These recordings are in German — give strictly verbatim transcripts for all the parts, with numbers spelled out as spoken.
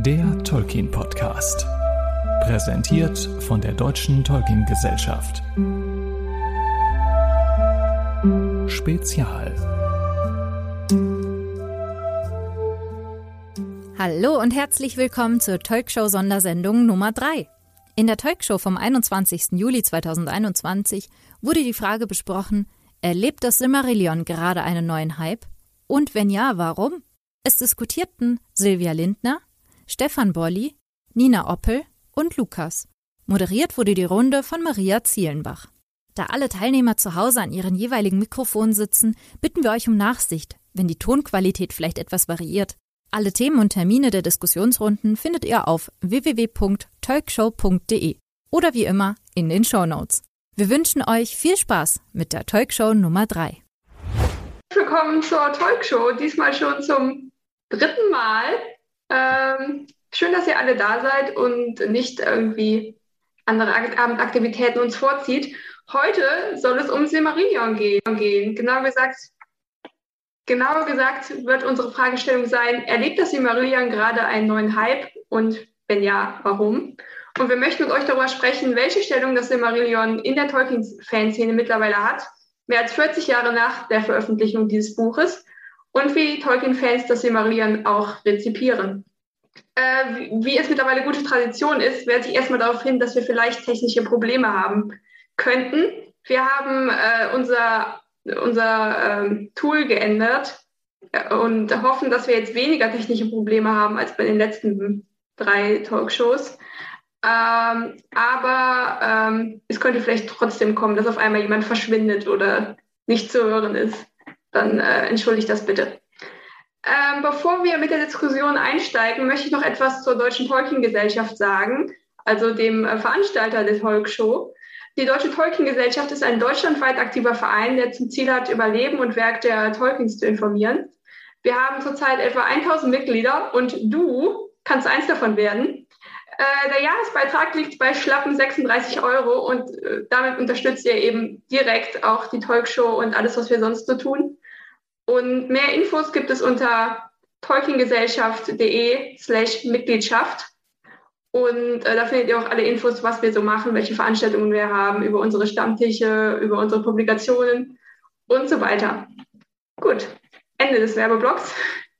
Der Tolkien-Podcast. Präsentiert von der Deutschen Tolkien-Gesellschaft. Spezial. Hallo und herzlich willkommen zur Talkshow-Sondersendung Nummer drei. In der Talkshow vom einundzwanzigsten Juli zweitausendeinundzwanzig wurde die Frage besprochen, erlebt das Silmarillion gerade einen neuen Hype? Und wenn ja, warum? Es diskutierten Sylvia Lindner, Stefan Bolli, Nina Oppel und Lukas. Moderiert wurde die Runde von Maria Zielenbach. Da alle Teilnehmer zu Hause an ihren jeweiligen Mikrofonen sitzen, bitten wir euch um Nachsicht, wenn die Tonqualität vielleicht etwas variiert. Alle Themen und Termine der Diskussionsrunden findet ihr auf w w w punkt talkshow punkt d e oder wie immer in den Shownotes. Wir wünschen euch viel Spaß mit der Talkshow Nummer drei. Willkommen zur Talkshow, diesmal schon zum dritten Mal. Ähm, schön, dass ihr alle da seid und nicht irgendwie andere Abendaktivitäten uns vorzieht. Heute soll es um Silmarillion gehen. Genau gesagt, genau gesagt wird unsere Fragestellung sein, erlebt das Silmarillion gerade einen neuen Hype und wenn ja, warum? Und wir möchten mit euch darüber sprechen, welche Stellung das Silmarillion in der Tolkien-Fanszene mittlerweile hat, mehr als vierzig Jahre nach der Veröffentlichung dieses Buches, und wie die Tolkien-Fans das Silmarillion auch rezipieren. Äh, wie, wie es mittlerweile gute Tradition ist, weise ich erstmal darauf hin, dass wir vielleicht technische Probleme haben könnten. Wir haben äh, unser, unser ähm, Tool geändert äh, und hoffen, dass wir jetzt weniger technische Probleme haben als bei den letzten drei Talkshows. Ähm, aber ähm, es könnte vielleicht trotzdem kommen, dass auf einmal jemand verschwindet oder nicht zu hören ist. Dann äh, entschuldigt das bitte. Ähm, bevor wir mit der Diskussion einsteigen, möchte ich noch etwas zur Deutschen Tolkien-Gesellschaft sagen, also dem äh, Veranstalter der Talkshow. Die Deutsche Tolkien-Gesellschaft ist ein deutschlandweit aktiver Verein, der zum Ziel hat, über Leben und Werk der Tolkiens zu informieren. Wir haben zurzeit etwa tausend Mitglieder und du kannst eins davon werden. Äh, der Jahresbeitrag liegt bei schlappen sechsunddreißig Euro und äh, damit unterstützt ihr eben direkt auch die Talkshow und alles, was wir sonst so tun. Und mehr Infos gibt es unter tolkiengesellschaft.de slash Mitgliedschaft. Und äh, da findet ihr auch alle Infos, was wir so machen, welche Veranstaltungen wir haben, über unsere Stammtische, über unsere Publikationen und so weiter. Gut, Ende des Werbeblocks.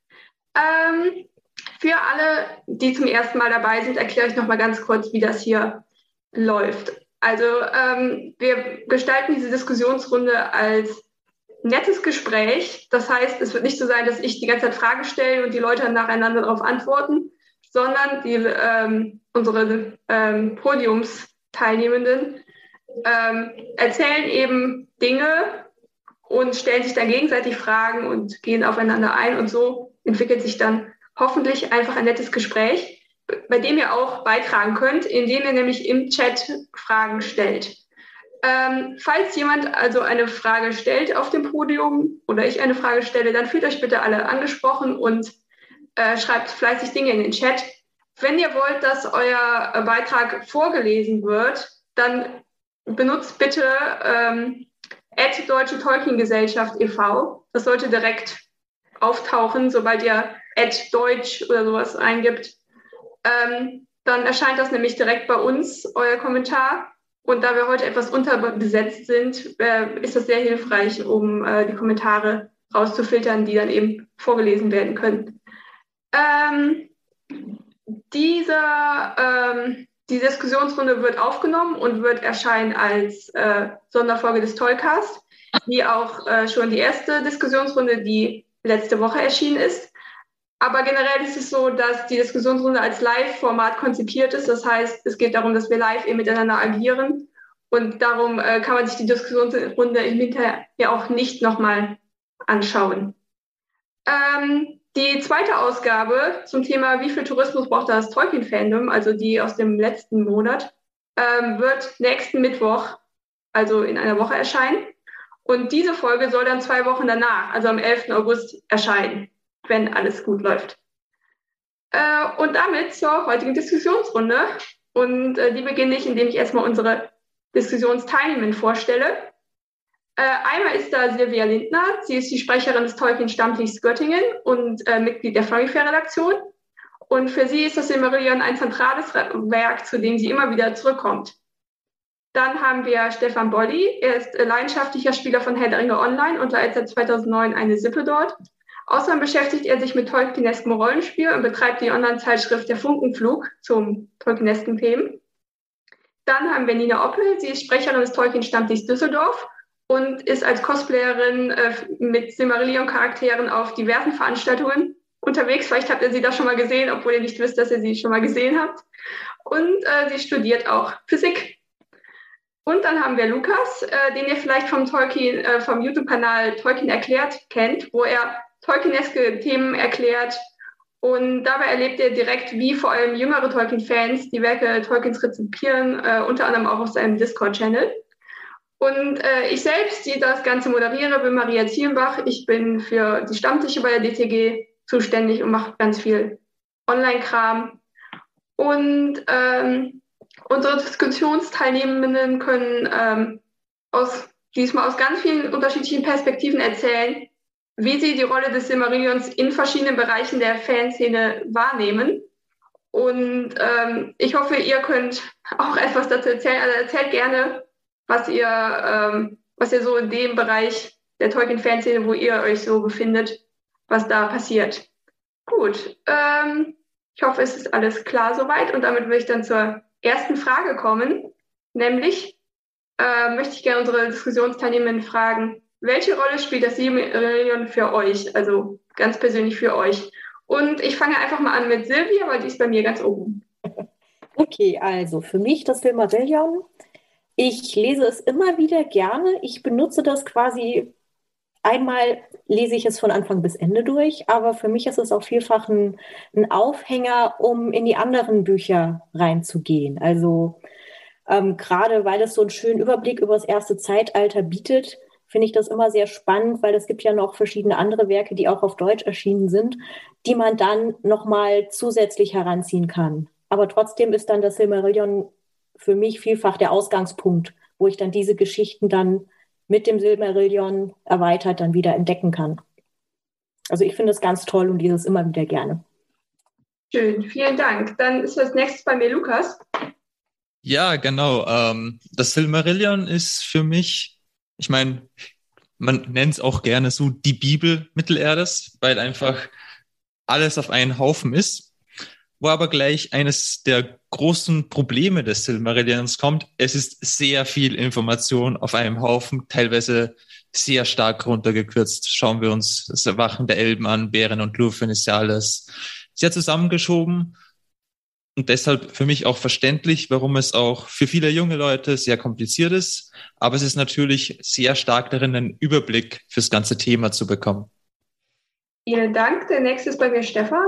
Ähm, für alle, die zum ersten Mal dabei sind, erkläre ich nochmal ganz kurz, wie das hier läuft. Also ähm, wir gestalten diese Diskussionsrunde als nettes Gespräch. Das heißt, es wird nicht so sein, dass ich die ganze Zeit Fragen stelle und die Leute nacheinander darauf antworten, sondern die, ähm, unsere ähm, Podiumsteilnehmenden ähm, erzählen eben Dinge und stellen sich dann gegenseitig Fragen und gehen aufeinander ein. Und so entwickelt sich dann hoffentlich einfach ein nettes Gespräch, bei dem ihr auch beitragen könnt, indem ihr nämlich im Chat Fragen stellt. Ähm, falls jemand also eine Frage stellt auf dem Podium oder ich eine Frage stelle, dann fühlt euch bitte alle angesprochen und äh, schreibt fleißig Dinge in den Chat. Wenn ihr wollt, dass euer äh, Beitrag vorgelesen wird, dann benutzt bitte ähm, at Deutsche Tolkien-Gesellschaft e V. Das sollte direkt auftauchen, sobald ihr at Deutsch oder sowas eingibt. Ähm, dann erscheint das nämlich direkt bei uns, euer Kommentar. Und da wir heute etwas unterbesetzt sind, äh, ist das sehr hilfreich, um äh, die Kommentare rauszufiltern, die dann eben vorgelesen werden können. Ähm, diese, ähm, die Diskussionsrunde wird aufgenommen und wird erscheinen als äh, Sonderfolge des Tollcast, wie auch äh, schon die erste Diskussionsrunde, die letzte Woche erschienen ist. Aber generell ist es so, dass die Diskussionsrunde als Live-Format konzipiert ist. Das heißt, es geht darum, dass wir live eben miteinander agieren. Und darum äh, kann man sich die Diskussionsrunde im Hinterher ja auch nicht nochmal anschauen. Ähm, die zweite Ausgabe zum Thema, wie viel Tourismus braucht das Tolkien-Fandom, also die aus dem letzten Monat, ähm, wird nächsten Mittwoch, also in einer Woche, erscheinen. Und diese Folge soll dann zwei Wochen danach, also am elften August, erscheinen, wenn alles gut läuft. Äh, und damit zur heutigen Diskussionsrunde. Und äh, die beginne ich, indem ich erstmal unsere Diskussionsteilnehmenden vorstelle. Äh, einmal ist da Sylvia Lindner. Sie ist die Sprecherin des Tolkien-Stammtischs Göttingen und äh, Mitglied der Florifair-Redaktion. Und für sie ist das Silmarillion ein zentrales Werk, zu dem sie immer wieder zurückkommt. Dann haben wir Stefan Bolli. Er ist leidenschaftlicher Spieler von Herr der Ringe Online und leitet seit zweitausendneun eine Sippe dort. Außerdem beschäftigt er sich mit Tolkieneskem Rollenspiel und betreibt die Online-Zeitschrift Der Funkenflug zum Tolkienesken Themen. Dann haben wir Nina Oppel. Sie ist Sprecherin des Tolkien-Stammtischs Düsseldorf und ist als Cosplayerin äh, mit Silmarillion-Charakteren auf diversen Veranstaltungen unterwegs. Vielleicht habt ihr sie da schon mal gesehen, obwohl ihr nicht wisst, dass ihr sie schon mal gesehen habt. Und äh, sie studiert auch Physik. Und dann haben wir Lukas, äh, den ihr vielleicht vom Tolkien, äh, vom YouTube-Kanal Tolkien erklärt kennt, wo er Tolkieneske Themen erklärt. Und dabei erlebt ihr direkt, wie vor allem jüngere Tolkien-Fans die Werke Tolkiens rezipieren, äh, unter anderem auch auf seinem Discord-Channel. Und äh, ich selbst, die das Ganze moderiere, bin Maria Zielenbach. Ich bin für die Stammtische bei der D T G zuständig und mache ganz viel Online-Kram. Und ähm, unsere Diskussionsteilnehmenden können ähm, aus, diesmal aus ganz vielen unterschiedlichen Perspektiven erzählen, wie sie die Rolle des Silmarillions in verschiedenen Bereichen der Fanszene wahrnehmen. Und ähm, ich hoffe, ihr könnt auch etwas dazu erzählen. Also erzählt gerne, was ihr, ähm, was ihr so in dem Bereich der Tolkien-Fanszene, wo ihr euch so befindet, was da passiert. Gut, ähm, ich hoffe, es ist alles klar soweit. Und damit würde ich dann zur ersten Frage kommen. Nämlich äh, möchte ich gerne unsere Diskussionsteilnehmenden fragen, welche Rolle spielt das Silmarillion für euch? Also ganz persönlich für euch. Und ich fange einfach mal an mit Silvia, weil die ist bei mir ganz oben. Okay, also für mich das Silmarillion. Ich lese es immer wieder gerne. Ich benutze das quasi, einmal lese ich es von Anfang bis Ende durch, aber für mich ist es auch vielfach ein, ein Aufhänger, um in die anderen Bücher reinzugehen. Also ähm, gerade weil es so einen schönen Überblick über das erste Zeitalter bietet, finde ich das immer sehr spannend, weil es gibt ja noch verschiedene andere Werke, die auch auf Deutsch erschienen sind, die man dann nochmal zusätzlich heranziehen kann. Aber trotzdem ist dann das Silmarillion für mich vielfach der Ausgangspunkt, wo ich dann diese Geschichten dann mit dem Silmarillion erweitert dann wieder entdecken kann. Also ich finde es ganz toll und lese es immer wieder gerne. Schön, vielen Dank. Dann ist als nächstes bei mir Lukas. Ja, genau. Ähm, das Silmarillion ist für mich, ich meine, man nennt es auch gerne so die Bibel Mittelerdes, weil einfach alles auf einen Haufen ist. Wo aber gleich eines der großen Probleme des Silmarillions kommt, es ist sehr viel Information auf einem Haufen, teilweise sehr stark runtergekürzt. Schauen wir uns das Erwachen der Elben an, Beren und Lúthien ist ja alles sehr zusammengeschoben. Und deshalb für mich auch verständlich, warum es auch für viele junge Leute sehr kompliziert ist. Aber es ist natürlich sehr stark darin, einen Überblick fürs ganze Thema zu bekommen. Vielen Dank. Der nächste ist bei mir Stefan.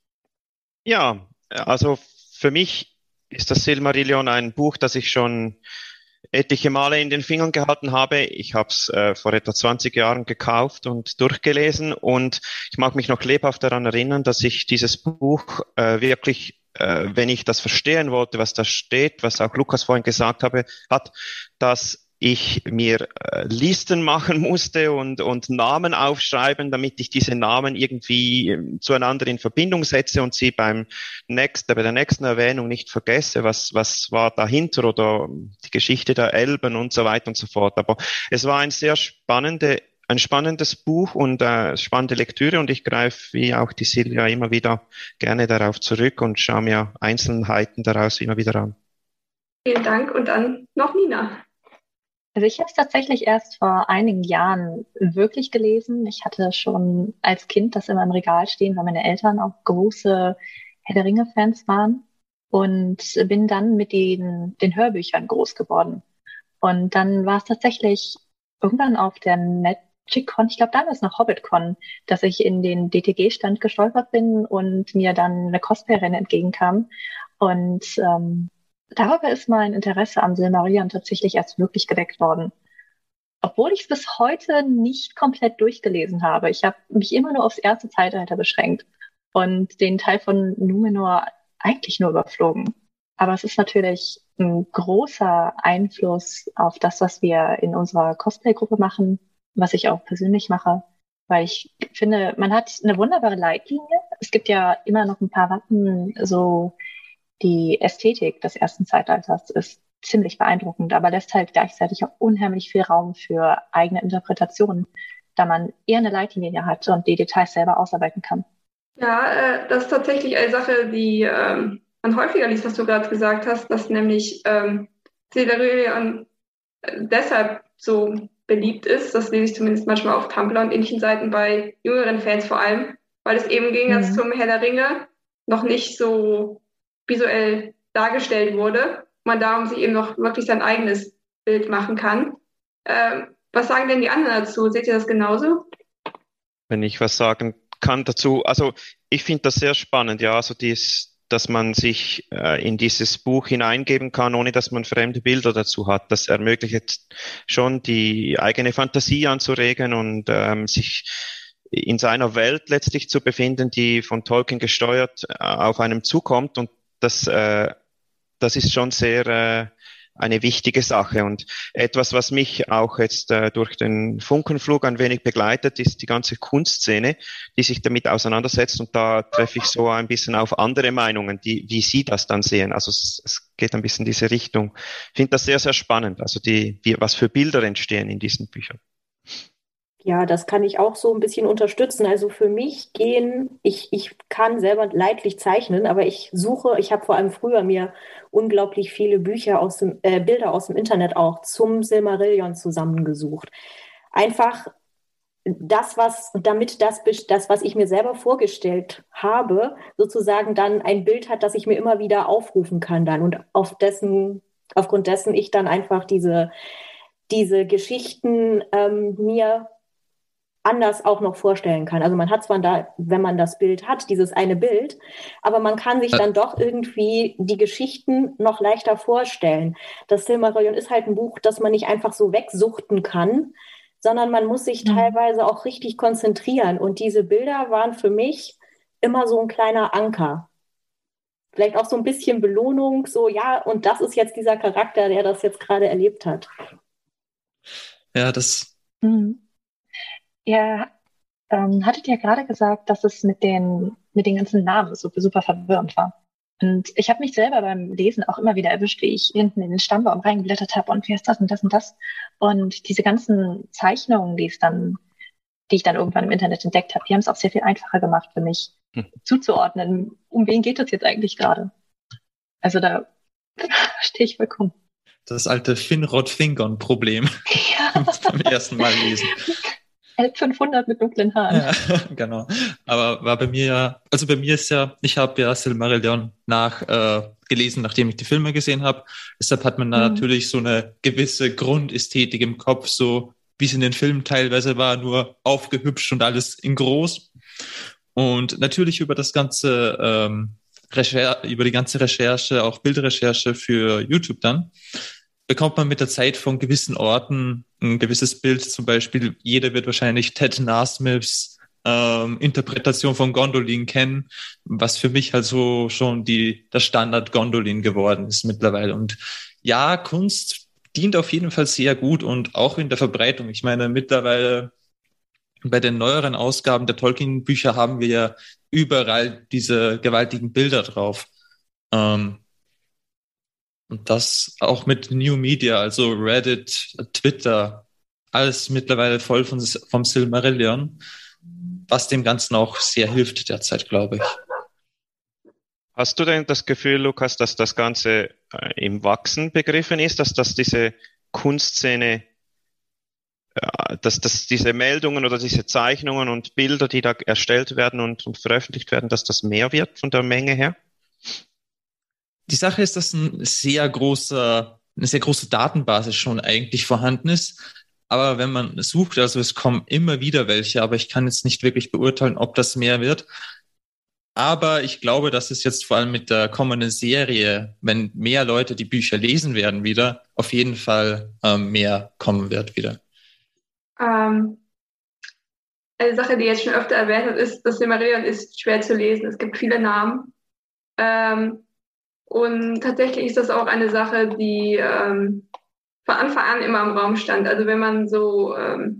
Ja, also für mich ist das Silmarillion ein Buch, das ich schon etliche Male in den Fingern gehalten habe. Ich habe es äh, vor etwa zwanzig Jahren gekauft und durchgelesen und ich mag mich noch lebhaft daran erinnern, dass ich dieses Buch äh, wirklich, äh, wenn ich das verstehen wollte, was da steht, was auch Lukas vorhin gesagt habe, hat, dass ich mir äh, Listen machen musste und, und Namen aufschreiben, damit ich diese Namen irgendwie äh, zueinander in Verbindung setze und sie beim nächsten, bei der nächsten Erwähnung nicht vergesse, was, was war dahinter oder die Geschichte der Elben und so weiter und so fort. Aber es war ein sehr spannende, ein spannendes Buch und äh, spannende Lektüre und ich greife, wie auch die Silvia, immer wieder gerne darauf zurück und schaue mir Einzelheiten daraus immer wieder an. Vielen Dank und dann noch Nina. Also ich habe es tatsächlich erst vor einigen Jahren wirklich gelesen. Ich hatte schon als Kind das immer im Regal stehen, weil meine Eltern auch große Herr der Ringe-Fans waren und bin dann mit den, den Hörbüchern groß geworden. Und dann war es tatsächlich irgendwann auf der MagicCon, ich glaube damals noch HobbitCon, dass ich in den D T G-Stand gestolpert bin und mir dann eine Cosplayerin entgegenkam und ähm, darüber ist mein Interesse am Silmarillion tatsächlich erst wirklich geweckt worden. Obwohl ich es bis heute nicht komplett durchgelesen habe. Ich habe mich immer nur aufs erste Zeitalter beschränkt und den Teil von Númenor eigentlich nur überflogen. Aber es ist natürlich ein großer Einfluss auf das, was wir in unserer Cosplay-Gruppe machen, was ich auch persönlich mache, weil ich finde, man hat eine wunderbare Leitlinie, es gibt ja immer noch ein paar Wappen, so die Ästhetik des ersten Zeitalters ist ziemlich beeindruckend, aber lässt halt gleichzeitig auch unheimlich viel Raum für eigene Interpretationen, da man eher eine Leitlinie hat und die Details selber ausarbeiten kann. Ja, äh, das ist tatsächlich eine Sache, die ähm, man häufiger liest, was du gerade gesagt hast, dass nämlich ähm, Silmarillion deshalb so beliebt ist, das lese ich zumindest manchmal auf Tumblr und ähnlichen Seiten bei jüngeren Fans vor allem, weil es eben im Gegensatz Mhm. zum Herr der Ringe noch nicht so visuell dargestellt wurde, man darum sich eben noch wirklich sein eigenes Bild machen kann. Ähm, was sagen denn die anderen dazu? Seht ihr das genauso? Wenn ich was sagen kann dazu, also ich finde das sehr spannend, ja, also dies, dass man sich äh, in dieses Buch hineingeben kann, ohne dass man fremde Bilder dazu hat. Das ermöglicht schon die eigene Fantasie anzuregen und ähm, sich in seiner Welt letztlich zu befinden, die von Tolkien gesteuert äh, auf einem zukommt, und das, äh, das ist schon sehr äh, eine wichtige Sache. Und etwas, was mich auch jetzt äh, durch den Funkenflug ein wenig begleitet, ist die ganze Kunstszene, die sich damit auseinandersetzt. Und da treffe ich so ein bisschen auf andere Meinungen, die, wie sie das dann sehen. Also es, es geht ein bisschen in diese Richtung. Ich finde das sehr, sehr spannend. Also die, wie, was für Bilder entstehen in diesen Büchern. Ja, das kann ich auch so ein bisschen unterstützen. Also für mich gehen, ich, ich kann selber leidlich zeichnen, aber ich suche, ich habe vor allem früher mir unglaublich viele Bücher aus dem, äh, Bilder aus dem Internet auch zum Silmarillion zusammengesucht. Einfach das, was, damit das, das, was ich mir selber vorgestellt habe, sozusagen dann ein Bild hat, das ich mir immer wieder aufrufen kann dann und auf dessen, aufgrund dessen ich dann einfach diese, diese Geschichten ähm, mir anders auch noch vorstellen kann. Also man hat zwar da, wenn man das Bild hat, dieses eine Bild, aber man kann sich dann doch irgendwie die Geschichten noch leichter vorstellen. Das Silmarillion ist halt ein Buch, das man nicht einfach so wegsuchten kann, sondern man muss sich mhm. teilweise auch richtig konzentrieren. Und diese Bilder waren für mich immer so ein kleiner Anker. Vielleicht auch so ein bisschen Belohnung, so ja, und das ist jetzt dieser Charakter, der das jetzt gerade erlebt hat. Ja, das... Mhm. Ihr ähm, hattet ja gerade gesagt, dass es mit den, mit den ganzen Namen super, super verwirrend war. Und ich habe mich selber beim Lesen auch immer wieder erwischt, wie ich hinten in den Stammbaum reingeblättert habe und wie ist das und das und das. Und diese ganzen Zeichnungen, die es dann, die ich dann irgendwann im Internet entdeckt habe, die haben es auch sehr viel einfacher gemacht für mich, hm. zuzuordnen, um wen geht es jetzt eigentlich gerade. Also da stehe ich vollkommen. Das alte Finrod-Fingern-Problem ja. beim ersten Mal lesen. L fünfhundert mit dunklen Haaren. Ja, genau. Aber war bei mir ja, also bei mir ist ja, ich habe ja Silmarillion nach äh, gelesen, nachdem ich die Filme gesehen habe. Deshalb hat man mhm. natürlich so eine gewisse Grundästhetik im Kopf, so wie es in den Filmen teilweise war, nur aufgehübscht und alles in groß. Und natürlich über das ganze ähm, Recher- über die ganze Recherche, auch Bildrecherche für YouTube dann, bekommt man mit der Zeit von gewissen Orten ein gewisses Bild. Zum Beispiel, jeder wird wahrscheinlich Ted Nasmiths ähm, Interpretation von Gondolin kennen, was für mich halt so schon die, das Standard Gondolin geworden ist mittlerweile. Und ja, Kunst dient auf jeden Fall sehr gut und auch in der Verbreitung. Ich meine, mittlerweile bei den neueren Ausgaben der Tolkien-Bücher haben wir ja überall diese gewaltigen Bilder drauf. Ähm, Und das auch mit New Media, also Reddit, Twitter, alles mittlerweile voll von, vom Silmarillion, was dem Ganzen auch sehr hilft derzeit, glaube ich. Hast du denn das Gefühl, Lukas, dass das Ganze äh, im Wachsen begriffen ist, dass das diese Kunstszene, äh, dass, dass diese Meldungen oder diese Zeichnungen und Bilder, die da erstellt werden und, und veröffentlicht werden, dass das mehr wird von der Menge her? Die Sache ist, dass ein sehr großer, eine sehr große Datenbasis schon eigentlich vorhanden ist. Aber wenn man sucht, also es kommen immer wieder welche, aber ich kann jetzt nicht wirklich beurteilen, ob das mehr wird. Aber ich glaube, dass es jetzt vor allem mit der kommenden Serie, wenn mehr Leute die Bücher lesen werden wieder, auf jeden Fall ähm, mehr kommen wird wieder. Ähm, eine Sache, die jetzt schon öfter erwähnt wird, ist, das Silmarillion ist schwer zu lesen. Es gibt viele Namen. Ähm, Und tatsächlich ist das auch eine Sache, die ähm, von Anfang an immer im Raum stand. Also wenn man so ähm,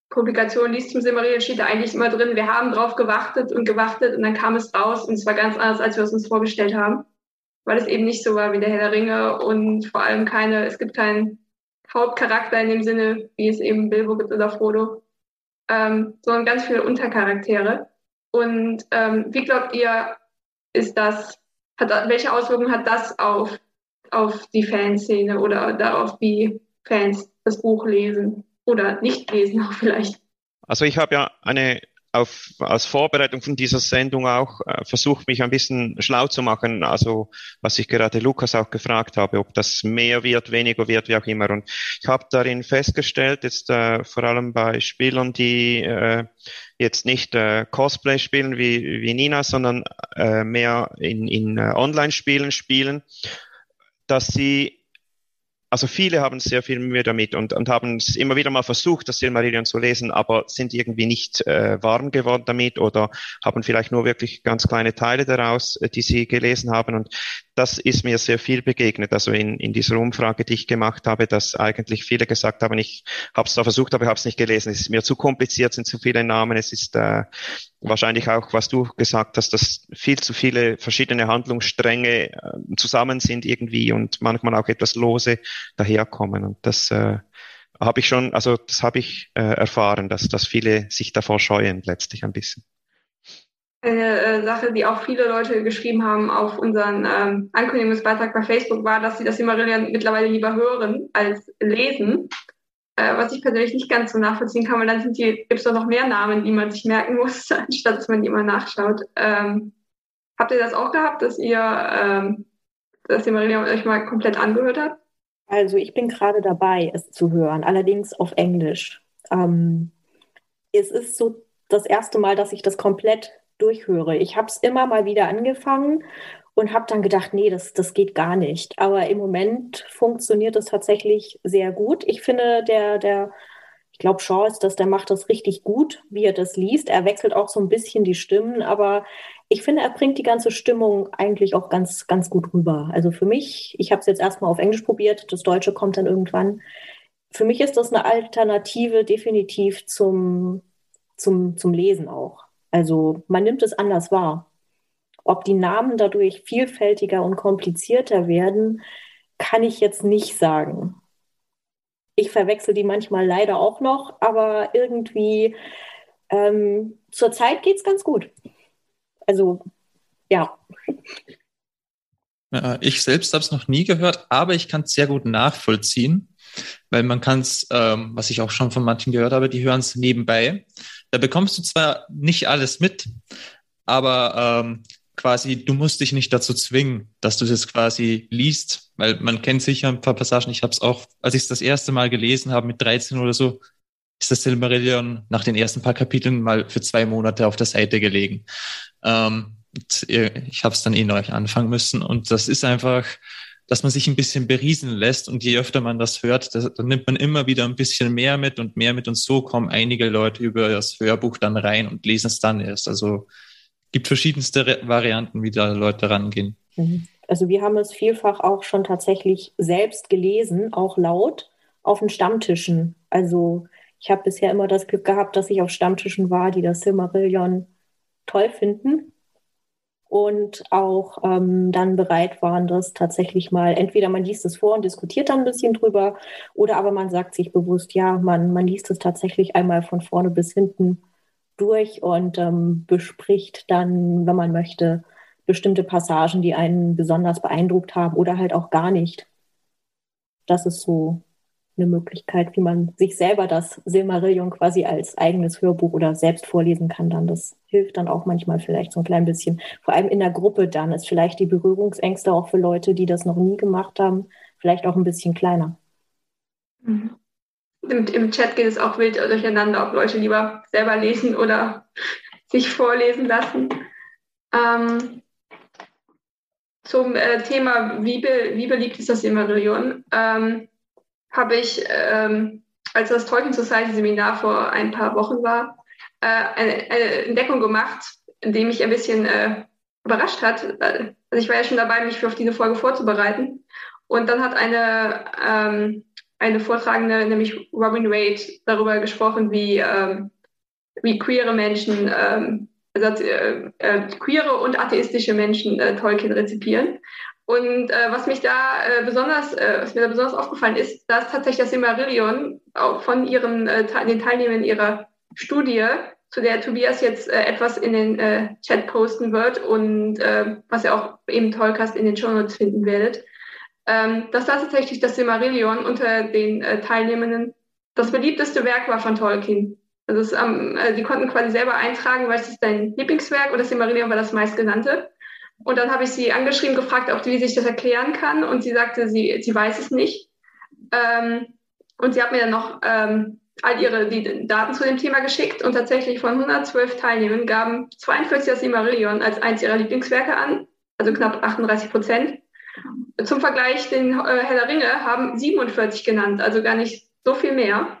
Publikation liest zum Silmarillion, steht da eigentlich immer drin, wir haben drauf gewartet und gewartet und dann kam es raus und es war ganz anders, als wir es uns vorgestellt haben, weil es eben nicht so war wie der Herr der Ringe und vor allem keine, es gibt keinen Hauptcharakter in dem Sinne, wie es eben Bilbo gibt oder Frodo, ähm, sondern ganz viele Untercharaktere. Und ähm, wie glaubt ihr, ist das, hat, welche Auswirkungen hat das auf, auf die Fanszene oder darauf, wie Fans das Buch lesen? Oder nicht lesen auch vielleicht. Also ich habe ja eine auf, als Vorbereitung von dieser Sendung auch äh, versucht, mich ein bisschen schlau zu machen. Also was ich gerade Lukas auch gefragt habe, ob das mehr wird, weniger wird, wie auch immer. Und ich habe darin festgestellt, jetzt äh, vor allem bei Spielern, die äh, jetzt nicht äh, Cosplay spielen wie, wie Nina, sondern äh, mehr in, in äh, Online-Spielen spielen, dass sie Also viele haben sehr viel Mühe damit und, und haben es immer wieder mal versucht, das Silmarillion zu lesen, aber sind irgendwie nicht äh, warm geworden damit oder haben vielleicht nur wirklich ganz kleine Teile daraus, äh, die sie gelesen haben. Und das ist mir sehr viel begegnet. Also in, in dieser Umfrage, die ich gemacht habe, dass eigentlich viele gesagt haben, ich habe es zwar versucht, aber ich habe es nicht gelesen. Es ist mir zu kompliziert, sind zu viele Namen. Es ist äh, wahrscheinlich auch, was du gesagt hast, dass viel zu viele verschiedene Handlungsstränge äh, zusammen sind irgendwie und manchmal auch etwas lose daherkommen. Und das äh, habe ich schon, also das habe ich äh, erfahren, dass, dass viele sich davor scheuen, letztlich ein bisschen. Eine äh, Sache, die auch viele Leute geschrieben haben auf unseren ähm, Ankündigungsbeitrag bei Facebook, war, dass sie das Silmarillion mittlerweile lieber hören als lesen. Äh, was ich persönlich nicht ganz so nachvollziehen kann, weil dann sind die, gibt es doch noch mehr Namen, die man sich merken muss, anstatt dass man die immer nachschaut. Ähm, habt ihr das auch gehabt, dass ihr ähm, das Silmarillion euch mal komplett angehört habt? Also ich bin gerade dabei, es zu hören, allerdings auf Englisch. Ähm, es ist so das erste Mal, dass ich das komplett durchhöre. Ich habe es immer mal wieder angefangen und habe dann gedacht, nee, das, das geht gar nicht. Aber im Moment funktioniert es tatsächlich sehr gut. Ich finde, der, der, ich glaube, Shaw ist das, der macht das richtig gut, wie er das liest. Er wechselt auch so ein bisschen die Stimmen, aber ich finde, er bringt die ganze Stimmung eigentlich auch ganz, ganz gut rüber. Also für mich, ich habe es jetzt erstmal auf Englisch probiert, das Deutsche kommt dann irgendwann. Für mich ist das eine Alternative definitiv zum, zum, zum Lesen auch. Also man nimmt es anders wahr. Ob die Namen dadurch vielfältiger und komplizierter werden, kann ich jetzt nicht sagen. Ich verwechsel die manchmal leider auch noch, aber irgendwie ähm, zur Zeit geht es ganz gut. Also, ja. Ich selbst habe es noch nie gehört, aber ich kann es sehr gut nachvollziehen, weil man kann es, ähm, was ich auch schon von manchen gehört habe, die hören es nebenbei. Da bekommst du zwar nicht alles mit, aber ähm, quasi, du musst dich nicht dazu zwingen, dass du das quasi liest, weil man kennt sicher ein paar Passagen. Ich habe es auch, als ich es das erste Mal gelesen habe, mit dreizehn oder so, ist das Silmarillion nach den ersten paar Kapiteln mal für zwei Monate auf der Seite gelegen. Ähm, ich habe es dann eh neu anfangen müssen und das ist einfach, dass man sich ein bisschen beriesen lässt und je öfter man das hört, das, dann nimmt man immer wieder ein bisschen mehr mit und mehr mit und so kommen einige Leute über das Hörbuch dann rein und lesen es dann erst. Also gibt verschiedenste Re- Varianten, wie da Leute rangehen. Also wir haben es vielfach auch schon tatsächlich selbst gelesen, auch laut, auf den Stammtischen. Also ich habe bisher immer das Glück gehabt, dass ich auf Stammtischen war, die das Silmarillion toll finden. Und auch ähm, dann bereit waren, das tatsächlich mal, entweder man liest es vor und diskutiert dann ein bisschen drüber, oder aber man sagt sich bewusst, ja, man, man liest es tatsächlich einmal von vorne bis hinten durch und ähm, bespricht dann, wenn man möchte, bestimmte Passagen, die einen besonders beeindruckt haben oder halt auch gar nicht. Das ist so eine Möglichkeit, wie man sich selber das Silmarillion quasi als eigenes Hörbuch oder selbst vorlesen kann dann. Das hilft dann auch manchmal vielleicht so ein klein bisschen. Vor allem in der Gruppe dann ist vielleicht die Berührungsängste auch für Leute, die das noch nie gemacht haben, vielleicht auch ein bisschen kleiner. Mhm. Im, Im Chat geht es auch wild durcheinander, ob Leute lieber selber lesen oder sich vorlesen lassen. Ähm, zum äh, Thema, wie, be, wie beliebt ist das Silmarillion? Ähm, habe ich, ähm, als das Tolkien Society Seminar vor ein paar Wochen war, äh, eine, eine Entdeckung gemacht, die mich ein bisschen äh, überrascht hat. Also ich war ja schon dabei, mich für auf diese Folge vorzubereiten. Und dann hat eine, ähm, eine Vortragende, nämlich Robin Wade, darüber gesprochen, wie, ähm, wie queere Menschen, ähm, also äh, äh, queere und atheistische Menschen äh, Tolkien rezipieren. Und äh, was mich da äh, besonders, äh, was mir da besonders aufgefallen ist, dass tatsächlich das Silmarillion auch von ihren äh, den Teilnehmern ihrer Studie, zu der Tobias jetzt äh, etwas in den äh, Chat posten wird und äh, was ihr auch im Tollcast in den Shownotes finden werdet, ähm, dass da tatsächlich das Silmarillion unter den äh, Teilnehmenden das beliebteste Werk war von Tolkien. Also es, ähm, äh, die konnten quasi selber eintragen, was ist dein Lieblingswerk, oder das Silmarillion war das meistgenannte. Und dann habe ich sie angeschrieben, gefragt, ob sie sich das erklären kann. Und sie sagte, sie, sie weiß es nicht. Ähm, und sie hat mir dann noch ähm, all ihre die Daten zu dem Thema geschickt. Und tatsächlich von hundertzwölf Teilnehmern gaben zweiundvierzig das Silmarillion als eins ihrer Lieblingswerke an. Also knapp achtunddreißig Prozent. Zum Vergleich, den äh, Herr der Ringe haben siebenundvierzig genannt, also gar nicht so viel mehr.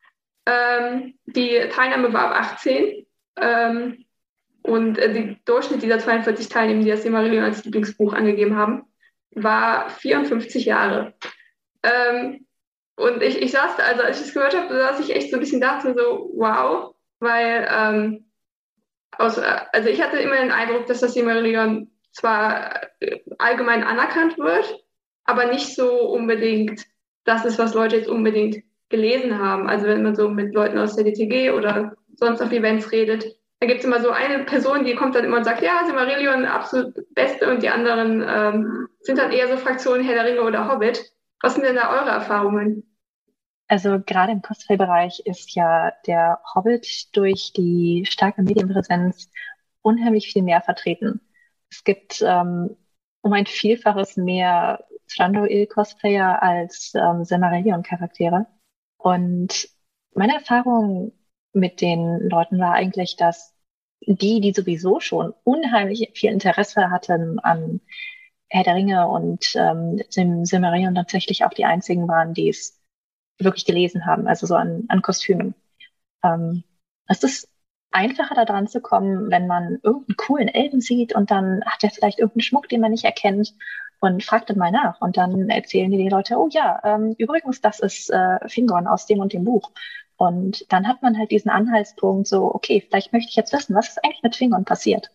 Ähm, die Teilnahme war ab achtzehn. Ähm, Und äh, der Durchschnitt dieser zweiundvierzig Teilnehmer, die das Silmarillion als Lieblingsbuch angegeben haben, war vierundfünfzig Jahre. Ähm, und ich, ich saß da, also als ich das gehört habe, saß ich echt so ein bisschen dachte so, wow, weil, ähm, aus, also ich hatte immer den Eindruck, dass das Silmarillion zwar allgemein anerkannt wird, aber nicht so unbedingt das ist, was Leute jetzt unbedingt gelesen haben. Also wenn man so mit Leuten aus der D T G oder sonst auf Events redet, da gibt es immer so eine Person, die kommt dann immer und sagt, ja, Silmarillion, absolut Beste, und die anderen ähm, sind dann eher so Fraktionen Herr der Ringe oder Hobbit. Was sind denn da eure Erfahrungen? Also gerade im Cosplay-Bereich ist ja der Hobbit durch die starke Medienpräsenz unheimlich viel mehr vertreten. Es gibt ähm, um ein Vielfaches mehr Thranduil-Cosplayer als ähm, Silmarillion-Charaktere. Und meine Erfahrung mit den Leuten war eigentlich, dass die, die sowieso schon unheimlich viel Interesse hatten an Herr der Ringe und ähm, dem Silmarillion, tatsächlich auch die einzigen waren, die es wirklich gelesen haben, also so an, an Kostümen. Ähm, es ist einfacher da dran zu kommen, wenn man irgendeinen coolen Elben sieht und dann hat er vielleicht irgendeinen Schmuck, den man nicht erkennt, und fragt dann mal nach. Und dann erzählen die, die Leute, oh ja, ähm, übrigens, das ist äh, Fingorn aus dem und dem Buch. Und dann hat man halt diesen Anhaltspunkt so, okay, vielleicht möchte ich jetzt wissen, was ist eigentlich mit Fingorn passiert?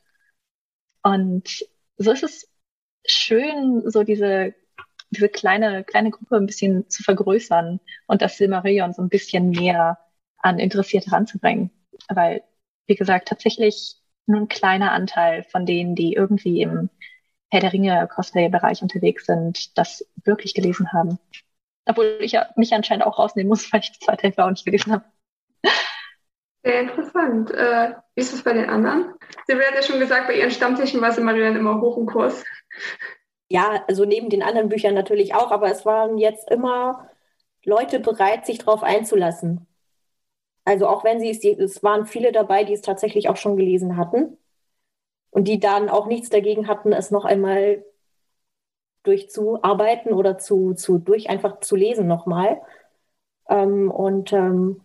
Und so ist es schön, so diese, diese kleine, kleine Gruppe ein bisschen zu vergrößern und das Silmarillion so ein bisschen mehr an Interessierte ranzubringen. Weil, wie gesagt, tatsächlich nur ein kleiner Anteil von denen, die irgendwie im Herr der Ringe Cosplay-Bereich unterwegs sind, das wirklich gelesen haben. Obwohl ich ja mich anscheinend auch rausnehmen muss, weil ich die zweite Hälfte auch nicht gelesen habe. Sehr interessant. Äh, wie ist das bei den anderen? Silvia hat ja schon gesagt, bei ihren Stammtischen war Silmarillion immer hoch im Kurs. Ja, also neben den anderen Büchern natürlich auch, aber es waren jetzt immer Leute bereit, sich darauf einzulassen. Also auch wenn sie es, es waren viele dabei, die es tatsächlich auch schon gelesen hatten und die dann auch nichts dagegen hatten, es noch einmal durchzuarbeiten oder zu, zu durch einfach zu lesen nochmal. Ähm, und ähm,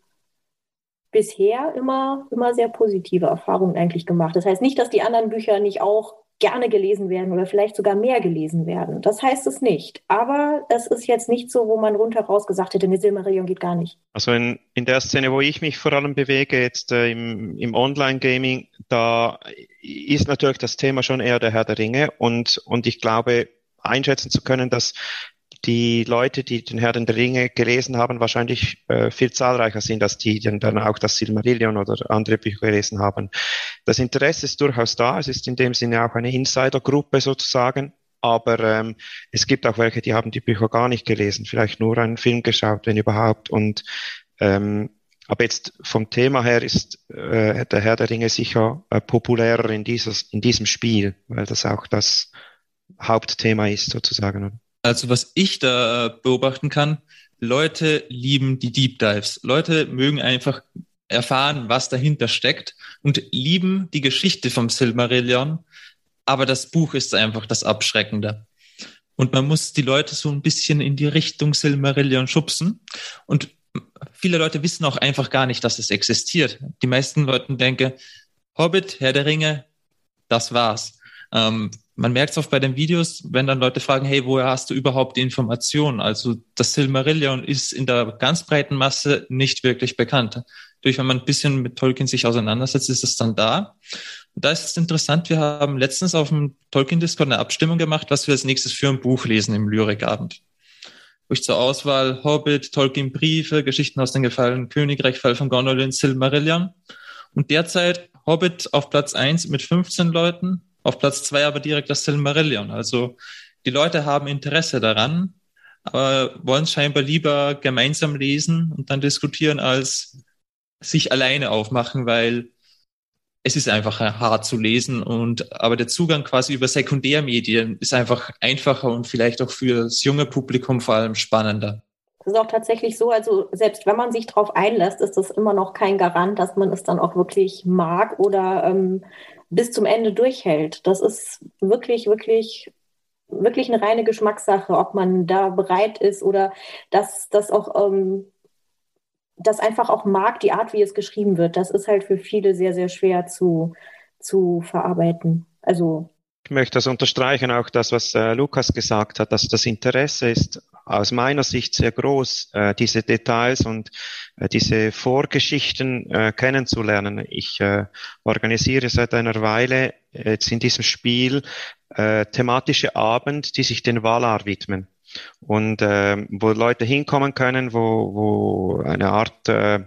bisher immer, immer sehr positive Erfahrungen eigentlich gemacht. Das heißt nicht, dass die anderen Bücher nicht auch gerne gelesen werden oder vielleicht sogar mehr gelesen werden. Das heißt es nicht. Aber es ist jetzt nicht so, wo man rundheraus gesagt hätte, eine Silmarillion geht gar nicht. Also in, in der Szene, wo ich mich vor allem bewege, jetzt äh, im, im Online-Gaming, da ist natürlich das Thema schon eher der Herr der Ringe, und, und ich glaube, einschätzen zu können, dass die Leute, die den Herr der Ringe gelesen haben, wahrscheinlich äh, viel zahlreicher sind, als die, die dann auch das Silmarillion oder andere Bücher gelesen haben. Das Interesse ist durchaus da. Es ist in dem Sinne auch eine Insidergruppe sozusagen. Aber ähm, es gibt auch welche, die haben die Bücher gar nicht gelesen, vielleicht nur einen Film geschaut, wenn überhaupt. Und ähm, aber jetzt vom Thema her ist äh, der Herr der Ringe sicher äh, populärer in dieses in diesem Spiel, weil das auch das Hauptthema ist sozusagen. Also was ich da beobachten kann, Leute lieben die Deep Dives. Leute mögen einfach erfahren, was dahinter steckt, und lieben die Geschichte vom Silmarillion. Aber das Buch ist einfach das Abschreckende. Und man muss die Leute so ein bisschen in die Richtung Silmarillion schubsen. Und viele Leute wissen auch einfach gar nicht, dass es existiert. Die meisten Leute denken, Hobbit, Herr der Ringe, das war's. Ähm, man merkt es oft bei den Videos, wenn dann Leute fragen, hey, woher hast du überhaupt die Informationen? Also das Silmarillion ist in der ganz breiten Masse nicht wirklich bekannt. Durch, wenn man ein bisschen mit Tolkien sich auseinandersetzt, ist es dann da. Und da ist es interessant, wir haben letztens auf dem Tolkien-Discord eine Abstimmung gemacht, was wir als nächstes für ein Buch lesen im Lyrikabend. Wo ich zur Auswahl Hobbit, Tolkien-Briefe, Geschichten aus den gefallenen Königreich, Fall von Gondolin, Silmarillion. Und derzeit Hobbit auf Platz eins mit fünfzehn Leuten, auf Platz zwei aber direkt das Silmarillion. Also die Leute haben Interesse daran, aber wollen es scheinbar lieber gemeinsam lesen und dann diskutieren, als sich alleine aufmachen, weil es ist einfach hart zu lesen und aber der Zugang quasi über Sekundärmedien ist einfach einfacher und vielleicht auch für das junge Publikum vor allem spannender. Es ist auch tatsächlich so, also selbst wenn man sich darauf einlässt, ist das immer noch kein Garant, dass man es dann auch wirklich mag oder ähm, bis zum Ende durchhält. Das ist wirklich, wirklich, wirklich eine reine Geschmackssache, ob man da bereit ist oder dass das auch ähm, das einfach auch mag, die Art, wie es geschrieben wird. Das ist halt für viele sehr, sehr schwer zu, zu verarbeiten. Also ich möchte das unterstreichen, auch das, was äh, Lukas gesagt hat, dass das Interesse ist aus meiner Sicht sehr groß, äh, diese Details und äh, diese Vorgeschichten äh, kennenzulernen. Ich äh, organisiere seit einer Weile jetzt in diesem Spiel äh, thematische Abend, die sich den Valar widmen. Und äh, wo Leute hinkommen können, wo, wo eine Art äh,